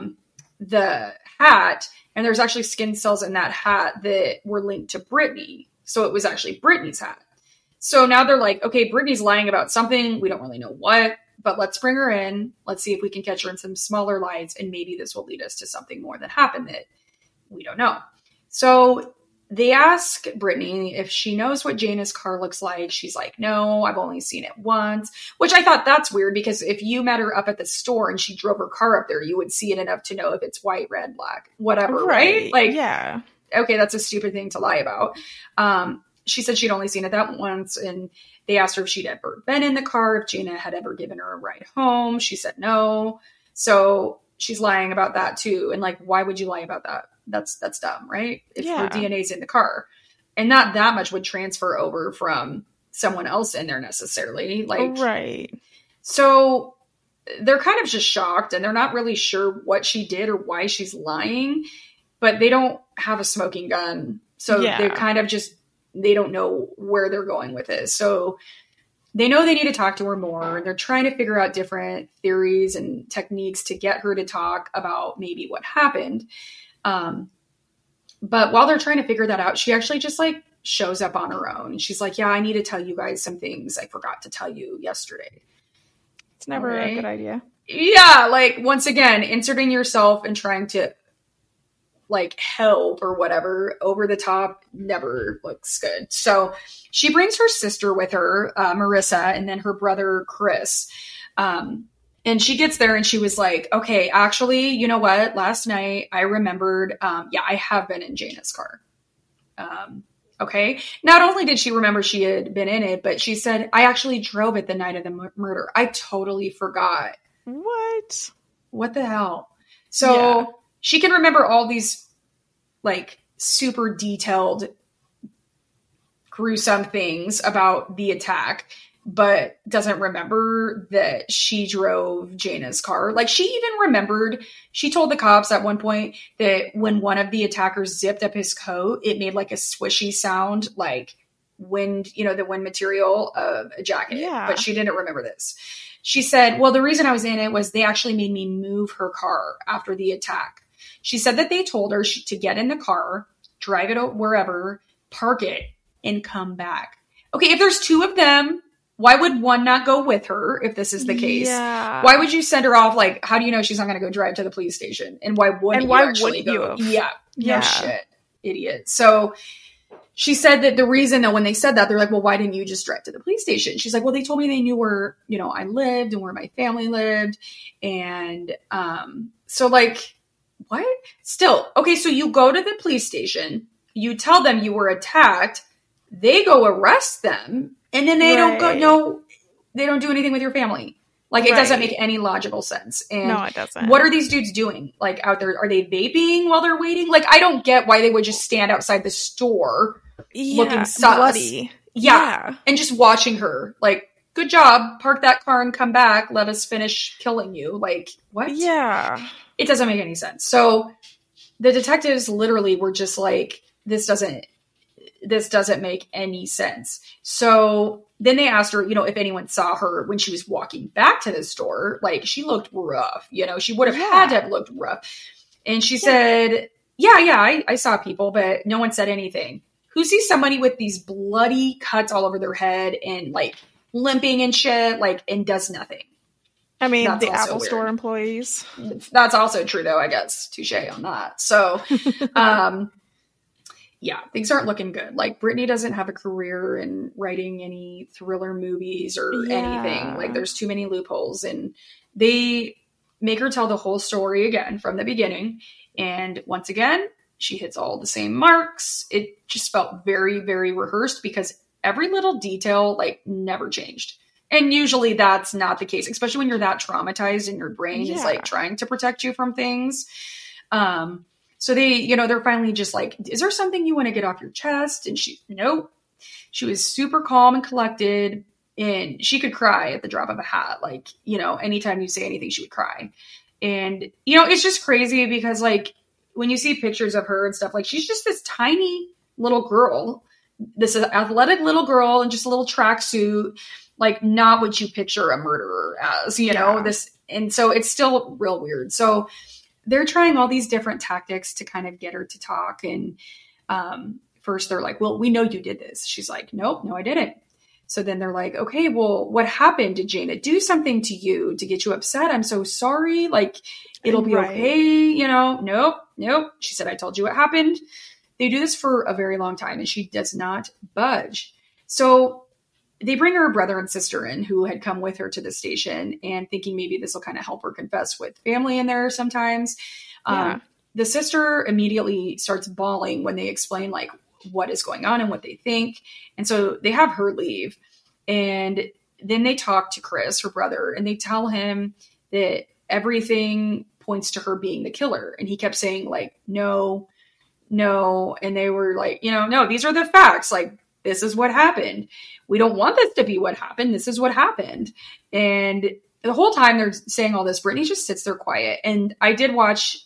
the hat, and there's actually skin cells in that hat that were linked to Brittany. So it was actually Brittany's hat. So now they're like, okay, Brittany's lying about something. We don't really know what, but let's bring her in. Let's see if we can catch her in some smaller lies, and maybe this will lead us to something more that happened that we don't know. So they ask Brittany if she knows what Jana's car looks like. She's like, no, I've only seen it once, which I thought that's weird, because if you met her up at the store and she drove her car up there, you would see it enough to know if it's white, red, black, whatever, right? Like, yeah. Okay, that's a stupid thing to lie about. She said she'd only seen it that once, and they asked her if she'd ever been in the car, if Jana had ever given her a ride home. She said no. So she's lying about that too. And like, why would you lie about that? That's dumb, right? If her DNA's in the car, and not that much would transfer over from someone else in there necessarily. Like, right. So they're kind of just shocked, and they're not really sure what she did or why she's lying, but they don't have a smoking gun. So they're kind of just, they don't know where they're going with this. So they know they need to talk to her more. They're trying to figure out different theories and techniques to get her to talk about maybe what happened. But while they're trying to figure that out, she actually just like shows up on her own. She's like, yeah, I need to tell you guys some things I forgot to tell you yesterday. It's never a good idea. Yeah. Like, once again, inserting yourself and trying to like help or whatever over the top never looks good. So she brings her sister with her, Marissa, and then her brother, Chris. And she gets there and she was like, okay, actually, you know what? Last night I remembered, I have been in Jana's car. Okay. Not only did she remember she had been in it, but she said, I actually drove it the night of the murder. I totally forgot. What the hell? So she can remember all these like super detailed, gruesome things about the attack, but doesn't remember that she drove Jana's car. Like, she even remembered, she told the cops at one point that when one of the attackers zipped up his coat, it made like a swishy sound, like wind, the wind material of a jacket. Yeah. But she didn't remember this. She said, well, the reason I was in it was they actually made me move her car after the attack. She said that they told her to get in the car, drive it wherever, park it, and come back. Okay, if there's two of them, why would one not go with her if this is the case? Yeah. Why would you send her off? Like, how do you know she's not going to go drive to the police station? And why wouldn't you actually go? Yeah. No shit. Idiot. So she said that the reason that when they said that, they're like, well, why didn't you just drive to the police station? She's like, well, they told me they knew where, I lived and where my family lived. And so like, what? Still, okay, so you go to the police station, you tell them you were attacked, they go arrest them, and then they don't do anything with your family. Like, it doesn't make any logical sense. And no, it doesn't. What are these dudes doing? Like, out there, are they vaping while they're waiting? Like, I don't get why they would just stand outside the store looking sus. Bloody. Yeah. And just watching her. Like, good job. Park that car and come back. Let us finish killing you. Like, what? Yeah. It doesn't make any sense. So the detectives literally were just like, this doesn't make any sense. So then they asked her, if anyone saw her when she was walking back to the store. Like, she looked rough, she would have had to have looked rough. And she said, I saw people, but no one said anything. Who sees somebody with these bloody cuts all over their head and like limping and shit, like, and does nothing? I mean, That's the also Apple weird. Store employees. That's also true, though, I guess. Touche on that. So, yeah, things aren't looking good. Like, Brittany doesn't have a career in writing any thriller movies or anything. Like, there's too many loopholes. And they make her tell the whole story again from the beginning. And once again, she hits all the same marks. It just felt very, very rehearsed because every little detail, like, never changed. And usually that's not the case, especially when you're that traumatized and your brain is like trying to protect you from things. So they, they're finally just like, is there something you want to get off your chest? And nope. She was super calm and collected, and she could cry at the drop of a hat. Like, anytime you say anything, she would cry. And, it's just crazy because, like, when you see pictures of her and stuff, like, she's just this tiny little girl, this athletic little girl in just a little tracksuit, like, not what you picture a murderer as, this. And so it's still real weird. So they're trying all these different tactics to kind of get her to talk. And first they're like, well, we know you did this. She's like, nope, no, I didn't. So then they're like, okay, well, what happened? Did Jana do something to you to get you upset? I'm so sorry. Like, it'll be okay. Nope. She said, I told you what happened. They do this for a very long time and she does not budge. So they bring her brother and sister in who had come with her to the station and thinking maybe this will kind of help her confess with family in there sometimes. The sister immediately starts bawling when they explain like what is going on and what they think. And so they have her leave. And then they talk to Chris, her brother, and they tell him that everything points to her being the killer. And he kept saying like, no. And they were like, no, these are the facts. Like, this is what happened. We don't want this to be what happened. This is what happened. And the whole time they're saying all this, Brittany just sits there quiet. And I did watch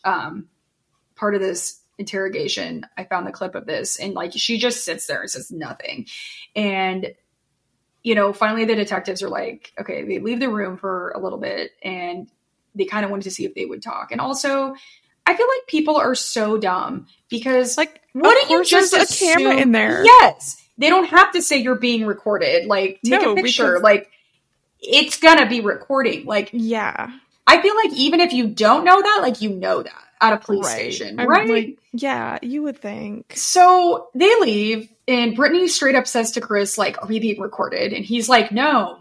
part of this interrogation. I found the clip of this and like, she just sits there and says nothing. And, finally the detectives are like, okay, they leave the room for a little bit and they kind of wanted to see if they would talk. And also I feel like people are so dumb because like, why don't you just a camera in there? Yes. They don't have to say you're being recorded. Like, take a picture. Like, it's gonna be recording. Like, yeah. I feel like even if you don't know that, like, you know that at a police station, right? Like, yeah, you would think. So they leave, and Brittany straight up says to Chris, like, are we being recorded? And he's like, no.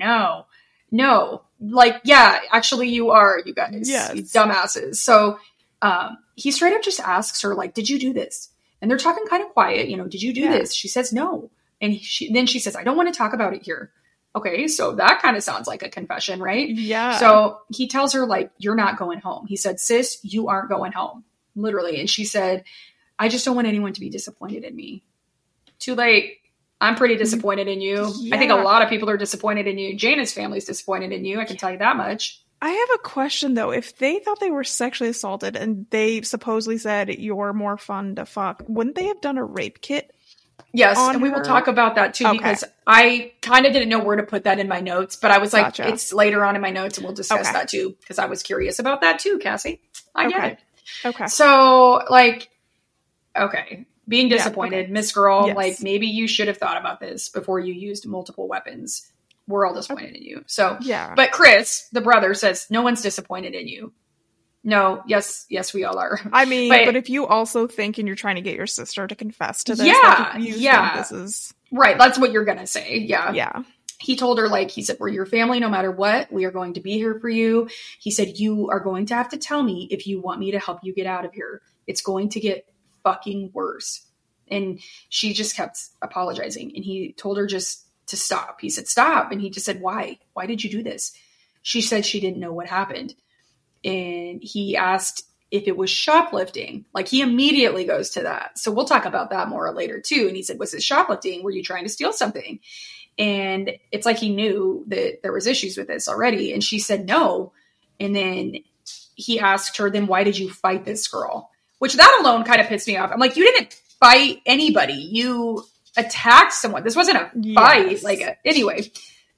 Like, yeah, actually you are, you guys. Yes. You dumbasses. So he straight up just asks her, like, did you do this? And they're talking kind of quiet, did you do this? She says no. And then she says, I don't want to talk about it here. Okay, so that kind of sounds like a confession, right? Yeah. So he tells her, like, you're not going home. He said, sis, you aren't going home. Literally. And she said, I just don't want anyone to be disappointed in me. Too late. I'm pretty disappointed in you. Yeah. I think a lot of people are disappointed in you. Jana's family's disappointed in you. I can tell you that much. I have a question, though. If they thought they were sexually assaulted and they supposedly said you're more fun to fuck, wouldn't they have done a rape kit? Yes, and we will talk about that too, because I kind of didn't know where to put that in my notes, but I was like, it's later on in my notes and we'll discuss that too, because I was curious about that too, Cassie. I get it. Okay. So, like, being disappointed, Miss Girl, like, maybe you should have thought about this before you used multiple weapons. We're all disappointed in you. So, but Chris, the brother, says, no one's disappointed in you. No, yes, we all are. I mean, but if you also think and you're trying to get your sister to confess to this, like, you think this is... Right, that's what you're going to say, Yeah. He told her, like, he said, we're your family no matter what. We are going to be here for you. He said, you are going to have to tell me if you want me to help you get out of here. It's going to get fucking worse. And she just kept apologizing. And he told her just to stop. He said, stop. And he just said, why? Why did you do this? She said she didn't know what happened. And he asked if it was shoplifting. Like, he immediately goes to that. So we'll talk about that more later too. And he said, was it shoplifting? Were you trying to steal something? And it's like he knew that there was issues with this already. And she said no. And then he asked her, then why did you fight this girl? Which that alone kind of pissed me off. I'm like, you didn't fight anybody. You attacked someone. This wasn't a fight. Anyway.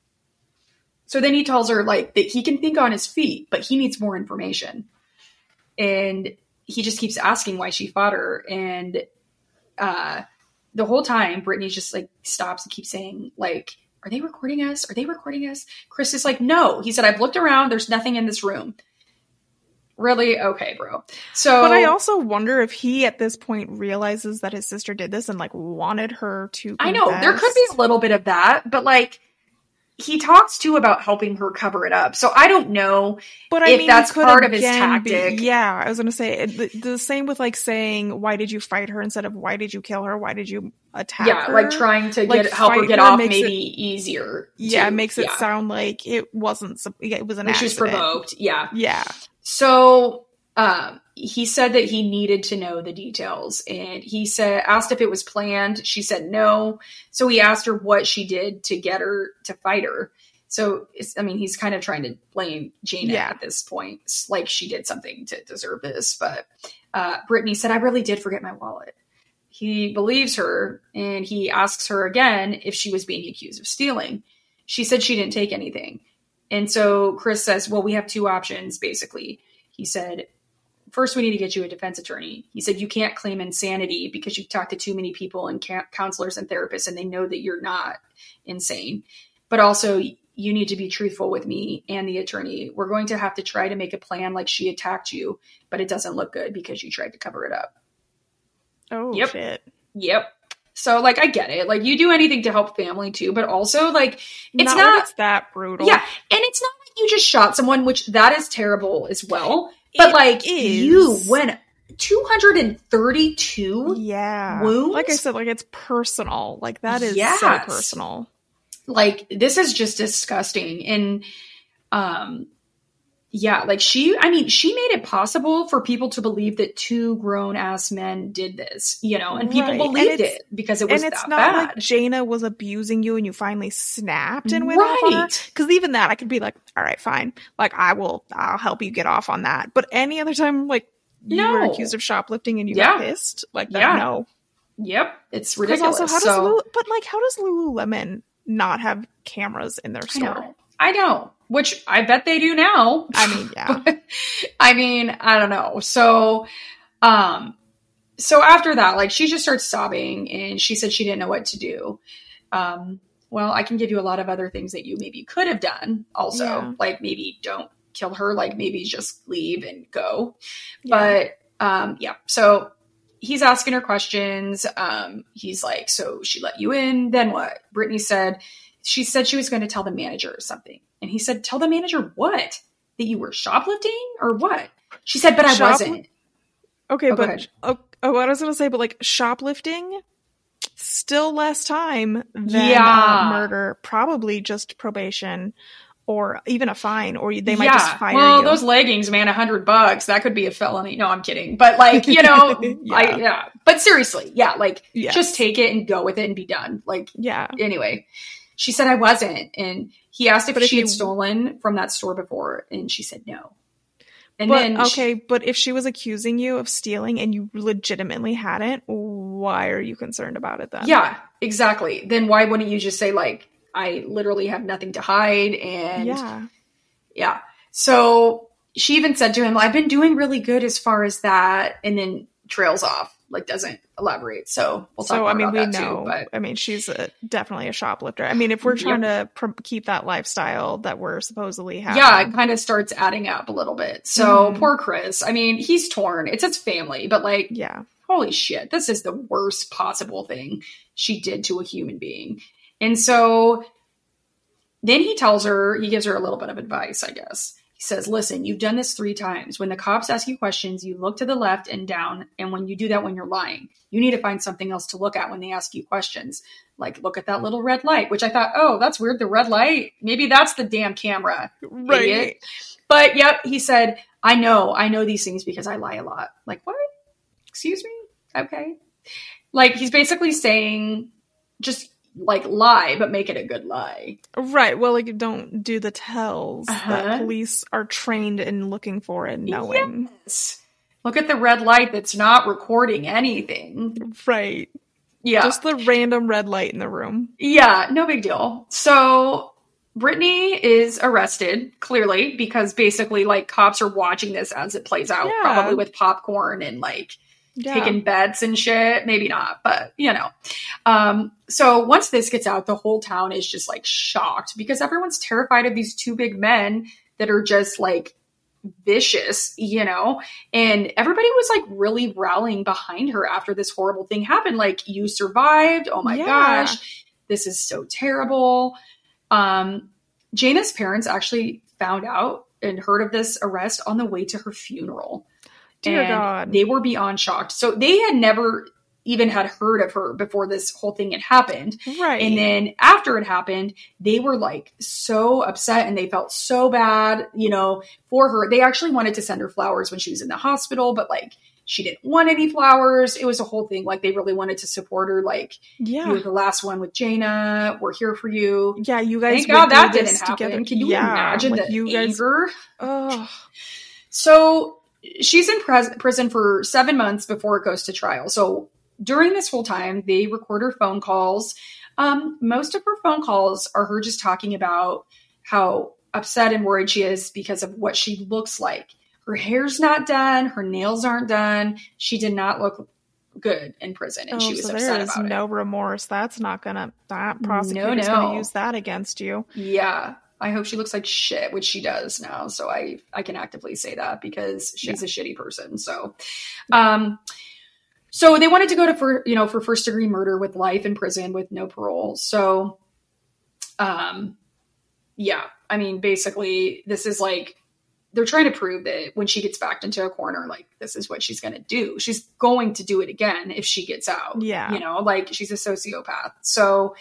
So then he tells her, like, that he can think on his feet, but he needs more information. And he just keeps asking why she fought her. And the whole time, Brittany just, like, stops and keeps saying, like, are they recording us? Are they recording us? Chris is like, no. He said, I've looked around. There's nothing in this room. Really? Okay, bro. So, but I also wonder if he at this point realizes that his sister did this and like wanted her to confess. I know there could be a little bit of that, but like he talks too about helping her cover it up. So I don't know if that's part of his tactic. I was going to say the same with like saying, why did you fight her instead of why did you kill her? Why did you attack her? Yeah, like trying to help her get off maybe easier. Yeah, it makes it sound like it wasn't, it was an accident. She was provoked. Yeah. Yeah. So he said that he needed to know the details, and he asked if it was planned. She said no. So he asked her what she did to get her to fight her. So, he's kind of trying to blame Jaina at this point. It's like she did something to deserve this. But Brittany said, I really did forget my wallet. He believes her, and he asks her again if she was being accused of stealing. She said she didn't take anything. And so Chris says, well, we have two options, basically. He said, first, we need to get you a defense attorney. He said, you can't claim insanity because you've talked to too many people and counselors and therapists, and they know that you're not insane. But also, you need to be truthful with me and the attorney. We're going to have to try to make a plan like she attacked you, but it doesn't look good because you tried to cover it up. Oh, shit. Yep. So, like, I get it. Like, you do anything to help family, too. But also, like, it's not it's that brutal. Yeah. And it's not like you just shot someone, which that is terrible as well. But, you went 232 wounds? Like I said, like, it's personal. Like, that is so personal. Like, this is just disgusting. And, like she made it possible for people to believe that two grown-ass men did this, and people believed it because it was that bad. And it's not like Jaina was abusing you and you finally snapped and went off on her. Because even that, I could be like, all right, fine. Like, I'll help you get off on that. But any other time, like, you were accused of shoplifting and you got pissed, like, that, no. Yep. It's ridiculous. Also, how does Lululemon not have cameras in their store? I know. Which I bet they do now. I mean, yeah. I don't know. So after that, like, she just starts sobbing and she said she didn't know what to do. Well, I can give you a lot of other things that you maybe could have done also. Yeah. Like, maybe don't kill her. Like, maybe just leave and go. Yeah. But, So he's asking her questions. He's like, so she let you in. Then what? Brittany said, she was going to tell the manager or something. And he said, tell the manager what? That you were shoplifting or what? She said, but I wasn't. Okay, but what I was going to say, but like shoplifting, still less time than murder. Probably just probation or even a fine, or they might just fire you. Well, those leggings, man, $100. That could be a felony. No, I'm kidding. But like, But seriously, just take it and go with it and be done. Like, anyway. She said, I wasn't. And he asked if she had stolen from that store before. And she said no. But if she was accusing you of stealing and you legitimately hadn't, why are you concerned about it then? Yeah, exactly. Then why wouldn't you just say, like, I literally have nothing to hide? And So she even said to him, I've been doing really good as far as that. And then trails off. Like, doesn't elaborate. So we'll talk about that too. But she's definitely a shoplifter. I mean, if we're trying to keep that lifestyle that we're supposedly having. Yeah, it kind of starts adding up a little bit. So poor Chris. I mean, he's torn. It's his family. But like, holy shit, this is the worst possible thing she did to a human being. And so then he gives her a little bit of advice, I guess. He says, listen, you've done this 3 times. When the cops ask you questions, you look to the left and down. And when you do that, when you're lying, you need to find something else to look at when they ask you questions. Like, look at that little red light, which I thought, oh, that's weird. The red light. Maybe that's the damn camera. Right. Idiot. But he said, I know these things because I lie a lot. Like, what? Excuse me? Okay. Like, he's basically saying, just like, lie, but make it a good lie. Right. Well, like, don't do the tells that police are trained in looking for and knowing. Yes. Look at the red light that's not recording anything. Right. Yeah. Just the random red light in the room. Yeah, no big deal. So Brittany is arrested, clearly, because basically, like, cops are watching this as it plays out, probably with popcorn and, like, taking bets and shit. Maybe not, but you know. So once this gets out, the whole town is just like shocked because everyone's terrified of these two big men that are just like vicious, you know, and everybody was like really rallying behind her after this horrible thing happened. Like, you survived. Oh my gosh, this is so terrible. Jana's parents actually found out and heard of this arrest on the way to her funeral. Dear God. They were beyond shocked. So they had never even had heard of her before this whole thing had happened. Right. And then after it happened, they were like so upset and they felt so bad, you know, for her. They actually wanted to send her flowers when she was in the hospital, but like she didn't want any flowers. It was a whole thing. Like, they really wanted to support her. Like, you were the last one with Jana. We're here for you. Yeah, you guys. Thank God that didn't happen. Together. Can you imagine like the anger? Oh. So she's in prison for 7 months before it goes to trial. So during this whole time, they record her phone calls. Most of her phone calls are her just talking about how upset and worried she is because of what she looks like. Her hair's not done. Her nails aren't done. She did not look good in prison, and she was upset about it. There is no remorse. That's not gonna. That prosecutor's gonna use that against you. Yeah, I hope she looks like shit, which she does now. So I can actively say that because she's a shitty person. So, so they wanted to go to for first degree murder with life in prison with no parole. So, yeah, I mean, basically, this is like, they're trying to prove that when she gets backed into a corner, like, this is what she's going to do. She's going to do it again if she gets out. Yeah. You know, like, she's a sociopath. So,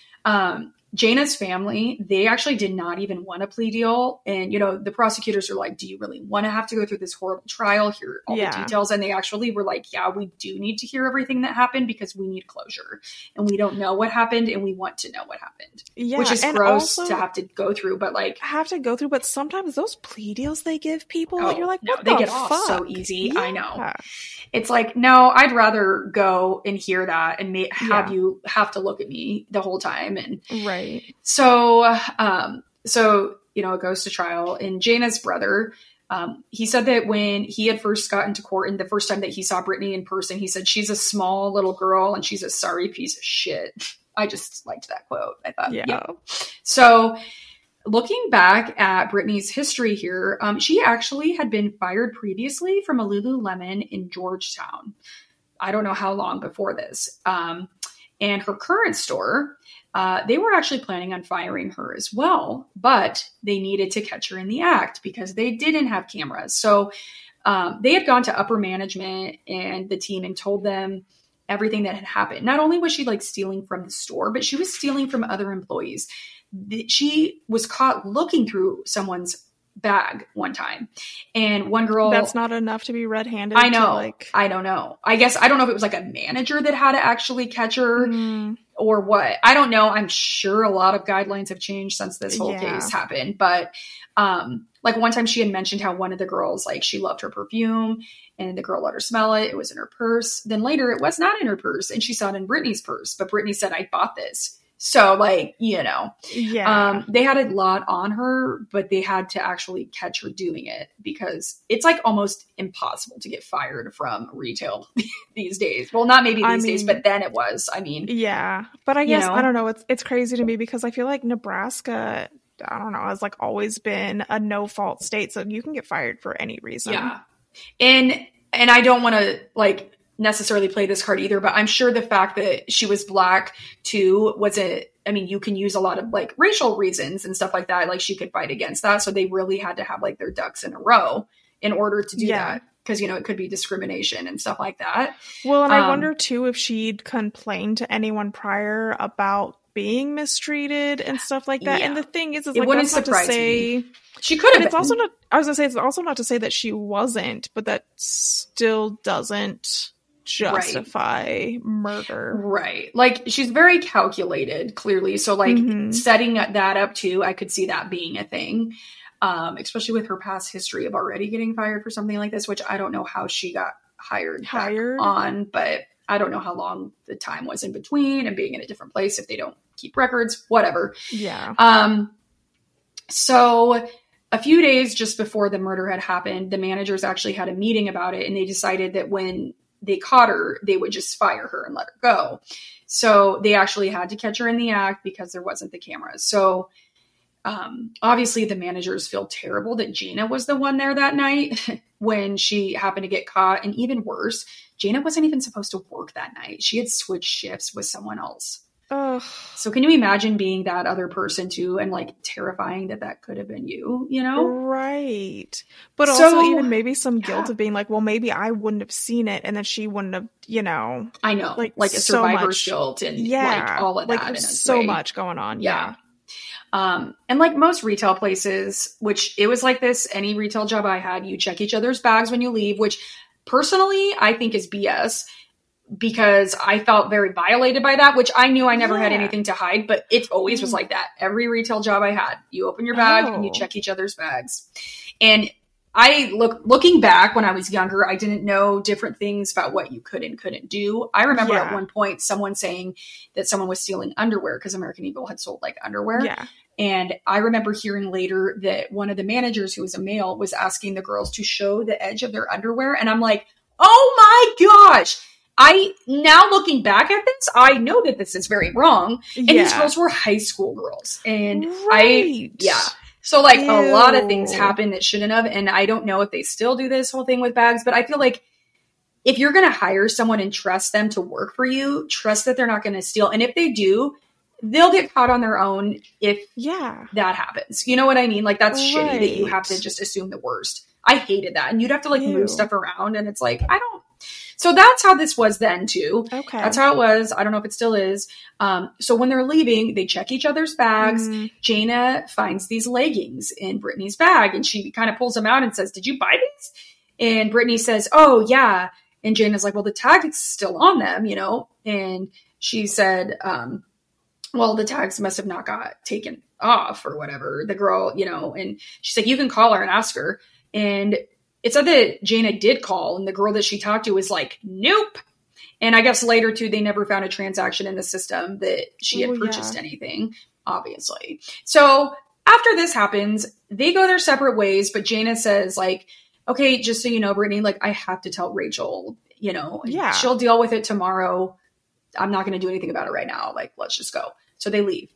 Jana's family, they actually did not even want a plea deal. And, you know, the prosecutors are like, do you really want to have to go through this horrible trial? Hear all the details. And they actually were like, yeah, we do need to hear everything that happened because we need closure. And we don't know what happened and we want to know what happened. Yeah, which is gross to have to go through. But like, but sometimes those plea deals they give people, you're like, what they get off so easy. Yeah. I know. It's like, no, I'd rather go and hear that and have you have to look at me the whole time. And so, you know, it goes to trial. And Jana's brother, he said that when he had first gotten to court and the first time that he saw Brittany in person, he said, she's a small little girl and she's a sorry piece of shit. I just liked that quote. I thought, yeah. So looking back at Brittany's history here, she actually had been fired previously from a Lululemon in Georgetown. I don't know how long before this. And her current store, they were actually planning on firing her as well, but they needed to catch her in the act because they didn't have cameras. So they had gone to upper management and the team and told them everything that had happened. Not only was she like stealing from the store, but she was stealing from other employees. She was caught looking through someone's bag one time, and one girl, that's not enough to be red-handed. I know. I don't know. I guess I don't know if it was like a manager that had to actually catch her or what. I don't know. I'm sure a lot of guidelines have changed since this whole case happened, but like one time she had mentioned how one of the girls, like, she loved her perfume and the girl let her smell it. It was in her purse. Then later it was not in her purse and she saw it in Brittany's purse, but Brittany said, I bought this. So, like, you know, they had a lot on her, but they had to actually catch her doing it because it's like almost impossible to get fired from retail these days. Well, not maybe these days, but then it was. I mean, but I guess, I don't know. It's crazy to me because I feel like Nebraska, I don't know, has like always been a no fault state. So you can get fired for any reason. Yeah. And I don't want to like necessarily play this card either, but I'm sure the fact that she was Black too you can use a lot of like racial reasons and stuff like that. Like, she could fight against that. So they really had to have like their ducks in a row in order to do that. Cause you know, it could be discrimination and stuff like that. Well, and I wonder too, if she'd complained to anyone prior about being mistreated and stuff like that. And the thing is like, wouldn't that's not to say me. She could have. It's also not, I was gonna say, it's also not to say that she wasn't, but that still doesn't justify murder. Right. Like, she's very calculated, clearly. So like setting that up too, I could see that being a thing. Especially with her past history of already getting fired for something like this, which I don't know how she got hired on, but I don't know how long the time was in between and being in a different place if they don't keep records, whatever. Yeah. So a few days just before the murder had happened, the managers actually had a meeting about it, and they decided that when they caught her, they would just fire her and let her go. So they actually had to catch her in the act because there wasn't the cameras. So obviously the managers feel terrible that Jana was the one there that night when she happened to get caught. And even worse, Jana wasn't even supposed to work that night. She had switched shifts with someone else. Ugh. So can you imagine being that other person too, and like terrifying that could have been you, you know? Right. But also even maybe some guilt of being like, well, maybe I wouldn't have seen it and then she wouldn't have, you know. I know. Like a so survivor's much guilt and like all of that. Like there's so much going on. Yeah. And like most retail places, which it was like this, any retail job I had, you check each other's bags when you leave, which personally I think is BS. Because I felt very violated by that, which I knew I never had anything to hide, but it always was like that. Every retail job I had, you open your bag and you check each other's bags. And I looking back when I was younger, I didn't know different things about what you could and couldn't do. I remember at one point someone saying that someone was stealing underwear because American Eagle had sold like underwear. Yeah. And I remember hearing later that one of the managers, who was a male, was asking the girls to show the edge of their underwear. And I'm like, oh my gosh. Now looking back at this, I know that this is very wrong. And these girls were high school girls. And So like a lot of things happened that shouldn't have. And I don't know if they still do this whole thing with bags, but I feel like if you're going to hire someone and trust them to work for you, trust that they're not going to steal. And if they do, they'll get caught on their own if that happens. You know what I mean? Like that's shitty that you have to just assume the worst. I hated that. And you'd have to like move stuff around. And it's like, So that's how this was then too. Okay. That's how it was. I don't know if it still is. So when they're leaving, they check each other's bags. Jana finds these leggings in Brittany's bag and she kind of pulls them out and says, "Did you buy these?" And Brittany says, "Oh yeah." And Jana's like, "Well, the tag is still on them, you know?" And she said, "Well, the tags must have not got taken off or whatever." The girl, you know, and she's like, "You can call her and ask her." And it said that Jana did call and the girl that she talked to was like, "Nope." And I guess later too, they never found a transaction in the system that she had purchased anything, obviously. So after this happens, they go their separate ways, but Jana says like, "Okay, just so you know, Brittany, like I have to tell Rachel, you know, she'll deal with it tomorrow. I'm not going to do anything about it right now. Like, let's just go." So they leave.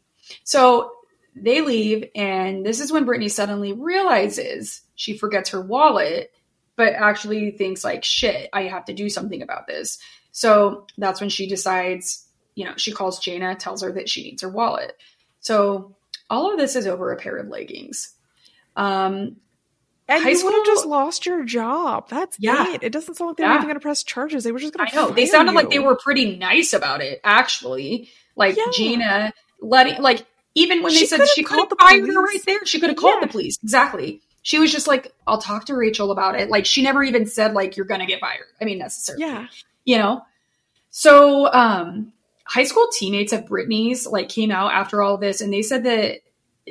So they leave. And this is when Brittany suddenly realizes she forgets her wallet, but actually thinks like, shit, I have to do something about this. So that's when she decides, you know, she calls Jana, tells her that she needs her wallet. So all of this is over a pair of leggings. And you would have just lost your job. That's it. It doesn't sound like they were even going to press charges. They were just going to fire They sounded you. like they were pretty nice about it, actually. Like Jana letting, like, even when they said she could have fired her right there, she could have called the police. Exactly. She was just like, "I'll talk to Rachel about it." Like, she never even said, like, "You're going to get fired." I mean, necessarily. Yeah. You know? So, high school teammates of Brittany's, like, came out after all this, and they said that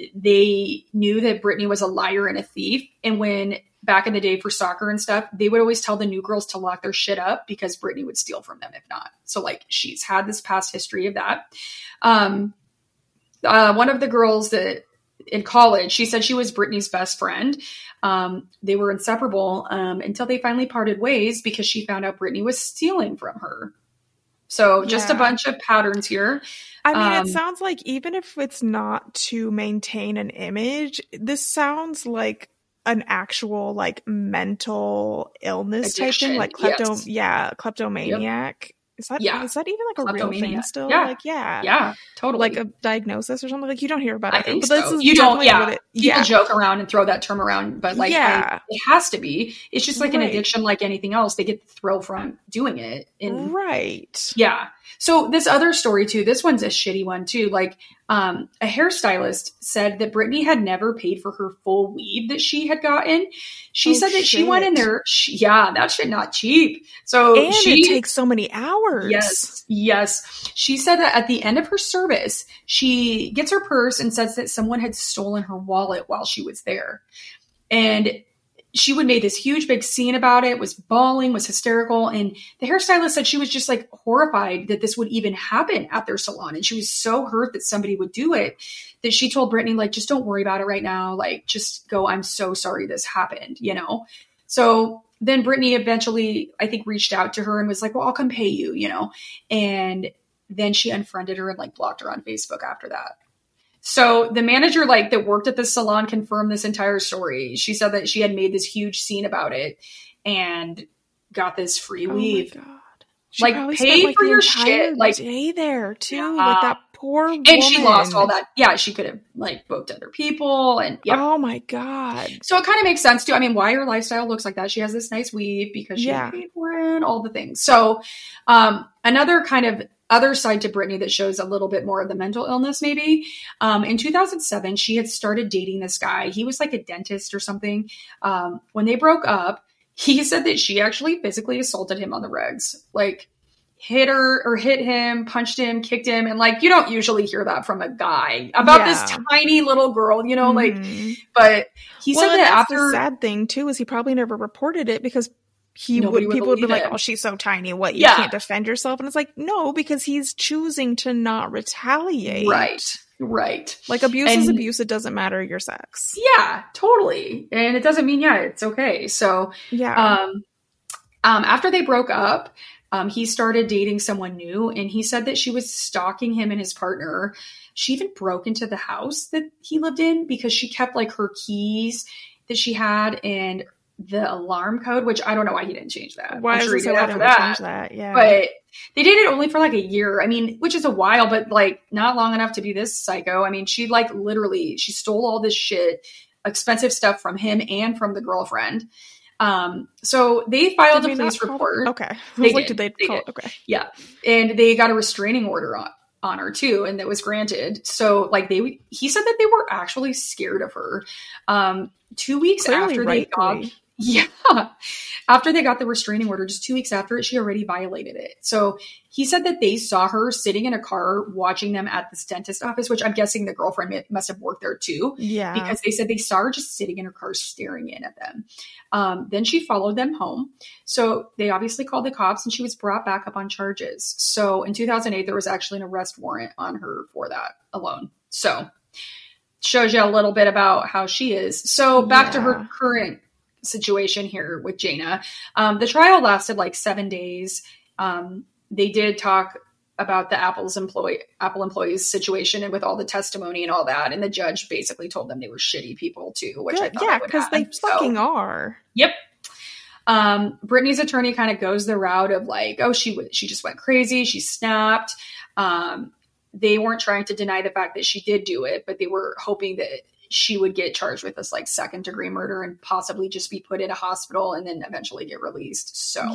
they knew that Brittany was a liar and a thief. And when, back in the day for soccer and stuff, they would always tell the new girls to lock their shit up because Brittany would steal from them if not. So, like, she's had this past history of that. One of the girls that in college, she said she was Brittany's best friend. They were inseparable until they finally parted ways because she found out Brittany was stealing from her. So just a bunch of patterns here. I mean, it sounds like even if it's not to maintain an image, this sounds like an actual like mental illness addiction. Type thing, like kleptomaniac. Yep. Is that even like a real thing still? Yeah. Like, yeah, totally. Like a diagnosis or something. Like you don't hear about it. I think but so. This is you don't. Yeah, it, people joke around and throw that term around, but like, it has to be. It's just like an addiction, like anything else. They get the thrill from doing it. And, yeah. So this other story too. This one's a shitty one too. Like, a hairstylist said that Brittany had never paid for her full weave that she had gotten. She said that she went in there. That shit not cheap. So it takes so many hours. Yes. She said that at the end of her service, she gets her purse and says that someone had stolen her wallet while she was there. And she would make this huge big scene about it, was bawling, was hysterical. And the hairstylist said she was just like horrified that this would even happen at their salon. And she was so hurt that somebody would do it that she told Brittany, like, just don't worry about it right now. Like, just go, "I'm so sorry this happened," you know? So then Brittany eventually, I think, reached out to her and was like, well, I'll come pay you, you know? And then she unfriended her and like blocked her on Facebook after that. So the manager like that worked at the salon confirmed this entire story. She said that she had made this huge scene about it and got this free weave. Oh my God. She like probably pay spent, like, for the your entire shit. Like day there too. Yeah. Like that poor woman. and she lost all that. Yeah, she could have like booked other people and yeah. Oh my God. So it kind of makes sense too. I mean, why her lifestyle looks like that. She has this nice weave because she Yeah. paid for it, all the things. So another kind of other side to Brittany that shows a little bit more of the mental illness maybe. In 2007, she had started dating this guy. He was like a dentist or something. When they broke up, he said that she actually physically assaulted him on the regs. Like hit her or hit him, punched him, kicked him. And like, you don't usually hear that from a guy about this tiny little girl, you know, like, but he said that after the sad thing too, is he probably never reported it because people would be like, oh, she's so tiny. What? You can't defend yourself. And it's like, no, because he's choosing to not retaliate. Right. Like abuse is abuse. It doesn't matter your sex. Yeah, totally. And it doesn't mean, it's okay. So, after they broke up, he started dating someone new and he said that she was stalking him and his partner. She even broke into the house that he lived in because she kept like her keys that she had and the alarm code, which I don't know why he didn't change that. Why sure he didn't change that? Yeah. But they did it only for like a year. I mean, which is a while, but like not long enough to be this psycho. I mean, she like literally, she stole all this shit, expensive stuff from him and from the girlfriend. So they filed a police report. Okay. Did they call did. it? Okay. Yeah. And they got a restraining order on her too. And that was granted. So like he said that they were actually scared of her. 2 weeks after they got, after they got the restraining order, just 2 weeks after it, she already violated it. So he said that they saw her sitting in a car watching them at this dentist office, which I'm guessing the girlfriend must have worked there too. Yeah. Because they said they saw her just sitting in her car staring in at them. Then she followed them home. So they obviously called the cops and she was brought back up on charges. So in 2008, there was actually an arrest warrant on her for that alone. So shows you a little bit about how she is. So back to her current situation here with Jayna. The trial lasted like 7 days. They did talk about the Apple employees situation and with all the testimony and all that. And the judge basically told them they were shitty people too, which I thought because they fucking are. Yep. Brittany's attorney kind of goes the route of like, oh, she just went crazy. She snapped. They weren't trying to deny the fact that she did do it, but they were hoping that she would get charged with this like 2nd-degree murder and possibly just be put in a hospital and then eventually get released. So,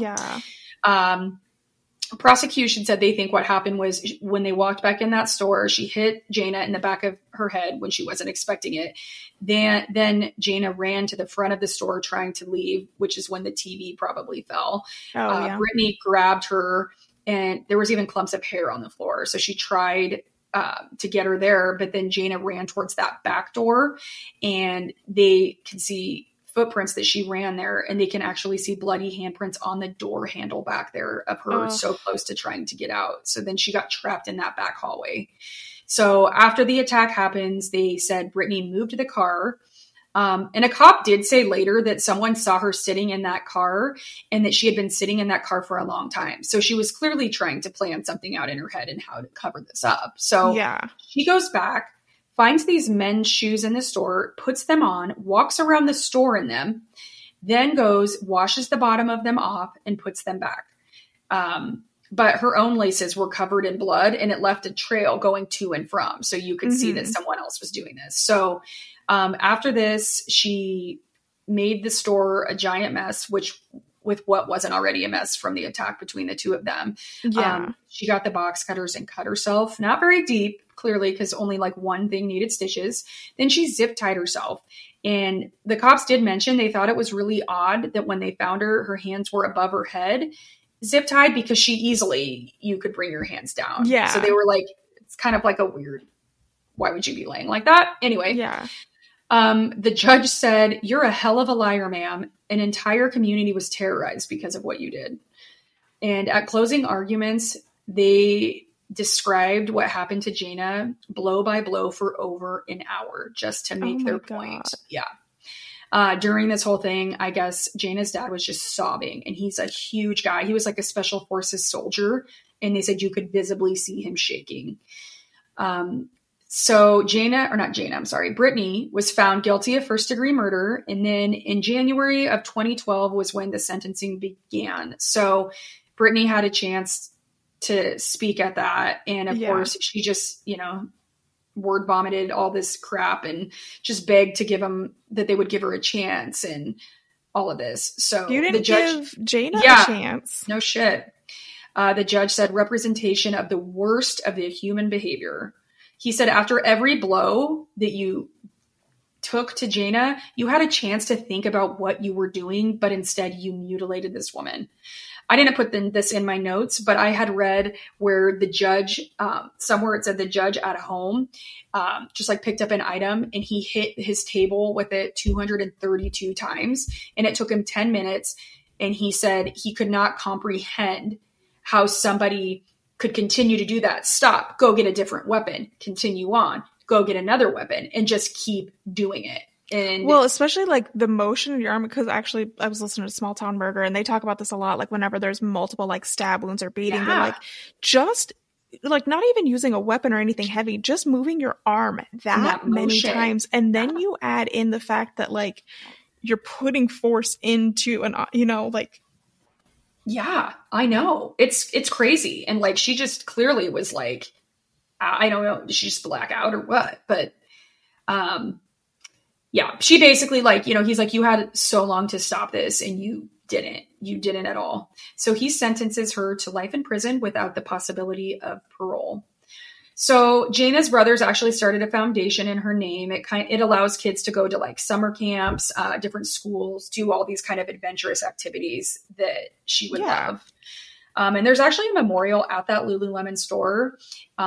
prosecution said they think what happened was when they walked back in that store, she hit Jayna in the back of her head when she wasn't expecting it. Then Jayna ran to the front of the store trying to leave, which is when the TV probably fell. Brittany grabbed her and there was even clumps of hair on the floor. So she tried to get her there, but then Jayna ran towards that back door and they could see footprints that she ran there and they can actually see bloody handprints on the door handle back there of her so close to trying to get out. So then she got trapped in that back hallway. So after the attack happens, they said Brittany moved to the car. And a cop did say later that someone saw her sitting in that car and that she had been sitting in that car for a long time. So she was clearly trying to plan something out in her head and how to cover this up. So she goes back, finds these men's shoes in the store, puts them on, walks around the store in them, then goes, washes the bottom of them off and puts them back. But her own laces were covered in blood and it left a trail going to and from. So you could see that someone else was doing this. So after this, she made the store a giant mess, with what wasn't already a mess from the attack between the two of them. She got the box cutters and cut herself, not very deep, clearly, because only like one thing needed stitches. Then she zip tied herself. And the cops did mention they thought it was really odd that when they found her, her hands were above her head, zip tied, because you could bring your hands down. Yeah. So they were like, it's kind of like a weird, why would you be laying like that? Anyway. Yeah. The judge said, "You're a hell of a liar, ma'am. An entire community was terrorized because of what you did." And at closing arguments, they described what happened to Jayna blow by blow for over an hour just to make their point. Yeah. During this whole thing, I guess Jana's dad was just sobbing, and he's a huge guy. He was like a special forces soldier, and they said you could visibly see him shaking. So Brittany was found guilty of first-degree murder, and then in January of 2012 was when the sentencing began. So Brittany had a chance to speak at that, and of course she just, word vomited all this crap and just begged to that they would give her a chance and all of this. So you didn't give Jana a chance. No shit. The judge said representation of the worst of the human behavior. He said after every blow that you took to Jana, you had a chance to think about what you were doing, but instead you mutilated this woman. I didn't put this in my notes, but I had read where the judge, somewhere it said the judge at home, just like picked up an item and he hit his table with it 232 times. And it took him 10 minutes. And he said he could not comprehend how somebody could continue to do that. Stop, go get a different weapon, continue on, go get another weapon, and just keep doing it. And well, especially like the motion of your arm, because actually I was listening to Small Town Murder and they talk about this a lot. Like whenever there's multiple like stab wounds or beating, they're like just like not even using a weapon or anything heavy, just moving your arm that many times. And then you add in the fact that like you're putting force into an, like. Yeah, I know. It's crazy. And like, she just clearly was like, I don't know, did she just black out or what? But, yeah, she basically like, he's like, you had so long to stop this and you didn't at all. So he sentences her to life in prison without the possibility of parole. So Jana's brothers actually started a foundation in her name. It allows kids to go to like summer camps, different schools, do all these kind of adventurous activities that she would love. And there's actually a memorial at that Lululemon store,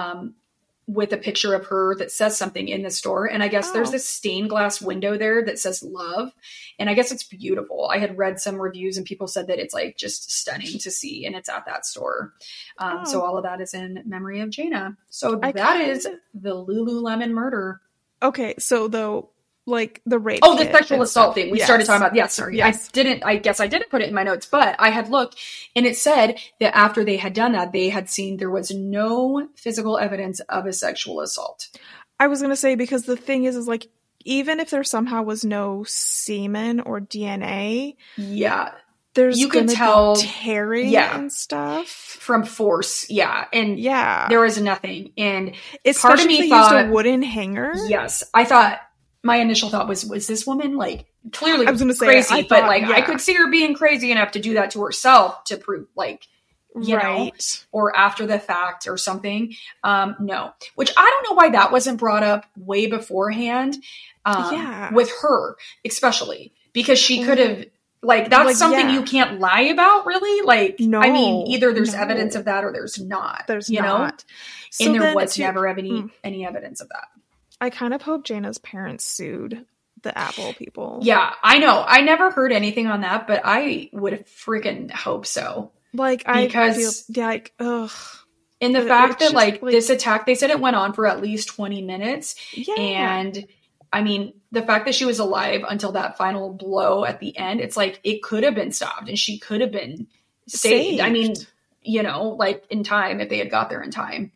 with a picture of her that says something in the store. And I guess there's this stained glass window there that says love. And I guess it's beautiful. I had read some reviews and people said that it's like just stunning to see. And it's at that store. So all of that is in memory of Jana. So that is the Lululemon murder. Okay. So though, like the rape. Oh, the sexual assault thing we started talking about. Yes, sorry. Yes. I guess I didn't put it in my notes, but I had looked and it said that after they had done that, they had seen there was no physical evidence of a sexual assault. I was going to say, because the thing is like, even if there somehow was no semen or DNA. Yeah. There's you can tell tearing and stuff from force. Yeah. And there was nothing. And especially part of me thought, used a wooden hanger. Yes. I thought, my initial thought was this woman like clearly I was gonna say, crazy, but like I could see her being crazy enough to do that to herself to prove like, you know, or after the fact or something. No, which I don't know why that wasn't brought up way beforehand. With her, especially because she could have like, that's something you can't lie about really. Like, no, I mean, either there's evidence of that or there's not, there's you not. know, so and there was never any evidence of that. I kind of hope Jana's parents sued the Apple people. Yeah, I know. I never heard anything on that, but I would freaking hope so. Like, because I feel like, ugh. And the fact that like this attack, they said it went on for at least 20 minutes. Yeah. And I mean, the fact that she was alive until that final blow at the end, it's like, it could have been stopped and she could have been saved. I mean, you know, like in time, if they had got there in time.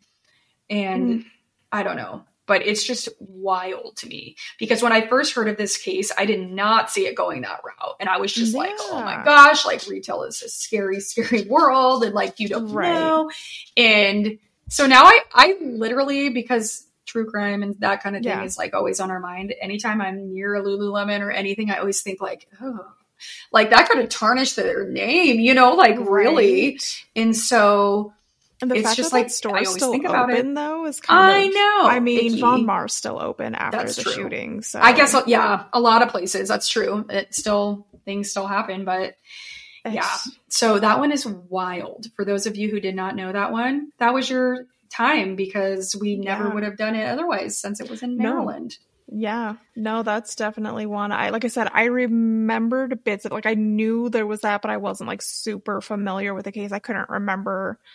And I don't know. But it's just wild to me because when I first heard of this case, I did not see it going that route. And I was just like, oh my gosh, like retail is a scary, scary world. And like, you don't know. And so now I literally, because true crime and that kind of thing is like always on our mind. Anytime I'm near a Lululemon or anything, I always think like, oh, like that could have tarnished their name, you know, like really. And so and the it's fact just that like that store's I still think about open, it. Though, is kind of. I know. I mean, Von Mar's still open after the shooting. So I guess, yeah, a lot of places. That's true. Things still happen, but yeah. So that one is wild. For those of you who did not know that one, that was your time because we never would have done it otherwise since it was in Maryland. Yeah, no, that's definitely one. Like I said, I remembered bits of like I knew there was that, but I wasn't like super familiar with the case. I couldn't remember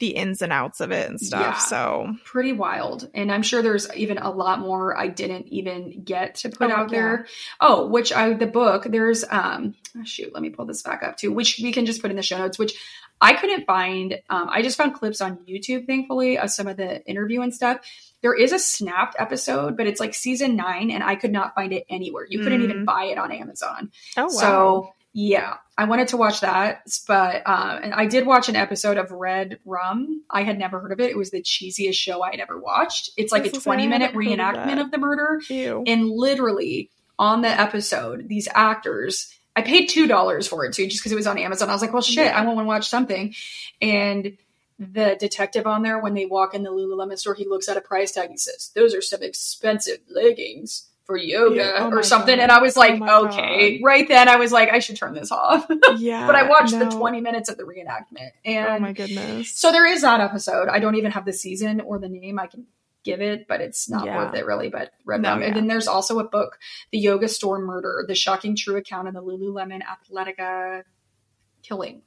the ins and outs of it and stuff. Yeah. So pretty wild. And I'm sure there's even a lot more I didn't even get to put out there. Oh, the book, there's, shoot, let me pull this back up too, which we can just put in the show notes, which I couldn't find. I just found clips on YouTube, thankfully, of some of the interview and stuff. There is a Snapped episode, but it's like season 9 and I could not find it anywhere. You couldn't even buy it on Amazon. Oh, wow. So yeah, I wanted to watch that, but and I did watch an episode of Red Rum. I had never heard of it. It was the cheesiest show I'd ever watched. It's like a 20-minute reenactment of the murder. Ew. And literally on the episode, these actors, I paid $2 for it too, just because it was on Amazon. I was like, well, shit, I want to watch something. And the detective on there, when they walk in the Lululemon store, he looks at a price tag. He says, those are some expensive leggings for yoga or something. God. And I was like, okay, God. Right then I was like, I should turn this off. Yeah. But I watched the 20 minutes of the reenactment. And oh my goodness. So there is that episode. I don't even have the season or the name I can give it, but it's not worth it really. But Red Rum. And then there's also a book, The Yoga Store Murder, The Shocking True Account of the Lululemon Athletica Killing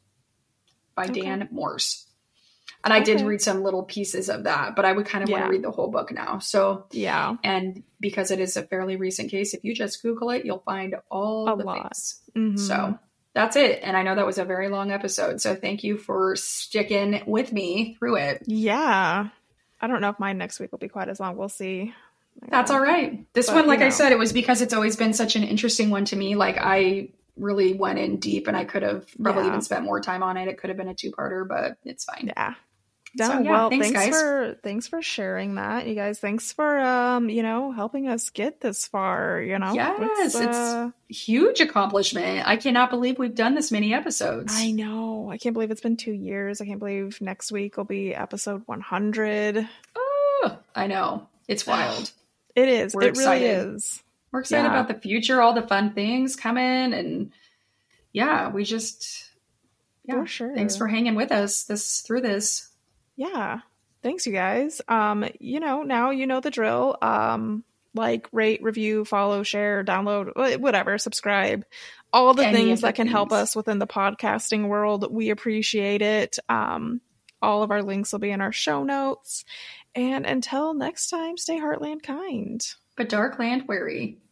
by Dan Morse. And I did read some little pieces of that, but I would kind of want to read the whole book now. So, and because it is a fairly recent case, if you just Google it, you'll find all the things. Mm-hmm. So that's it. And I know that was a very long episode. So thank you for sticking with me through it. Yeah. I don't know if mine next week will be quite as long. We'll see. That's all right. This one, like I said, it was because it's always been such an interesting one to me. Like I really went in deep and I could have probably even spent more time on it. It could have been a 2-parter, but it's fine. Yeah. So, well, thanks for sharing that, you guys. Thanks for helping us get this far. Yes, it's a huge accomplishment. I cannot believe we've done this many episodes. I know. I can't believe it's been 2 years. I can't believe next week will be episode 100. Oh, I know. It's wild. It is. It excited. Really is. We're excited about the future, all the fun things coming, and we just for sure. Thanks for hanging with us through this. Yeah. Thanks, you guys. Now you know the drill. Like, rate, review, follow, share, download, whatever, subscribe. All the things that can help us within the podcasting world. We appreciate it. All of our links will be in our show notes. And until next time, stay Heartland kind. But Darkland wary.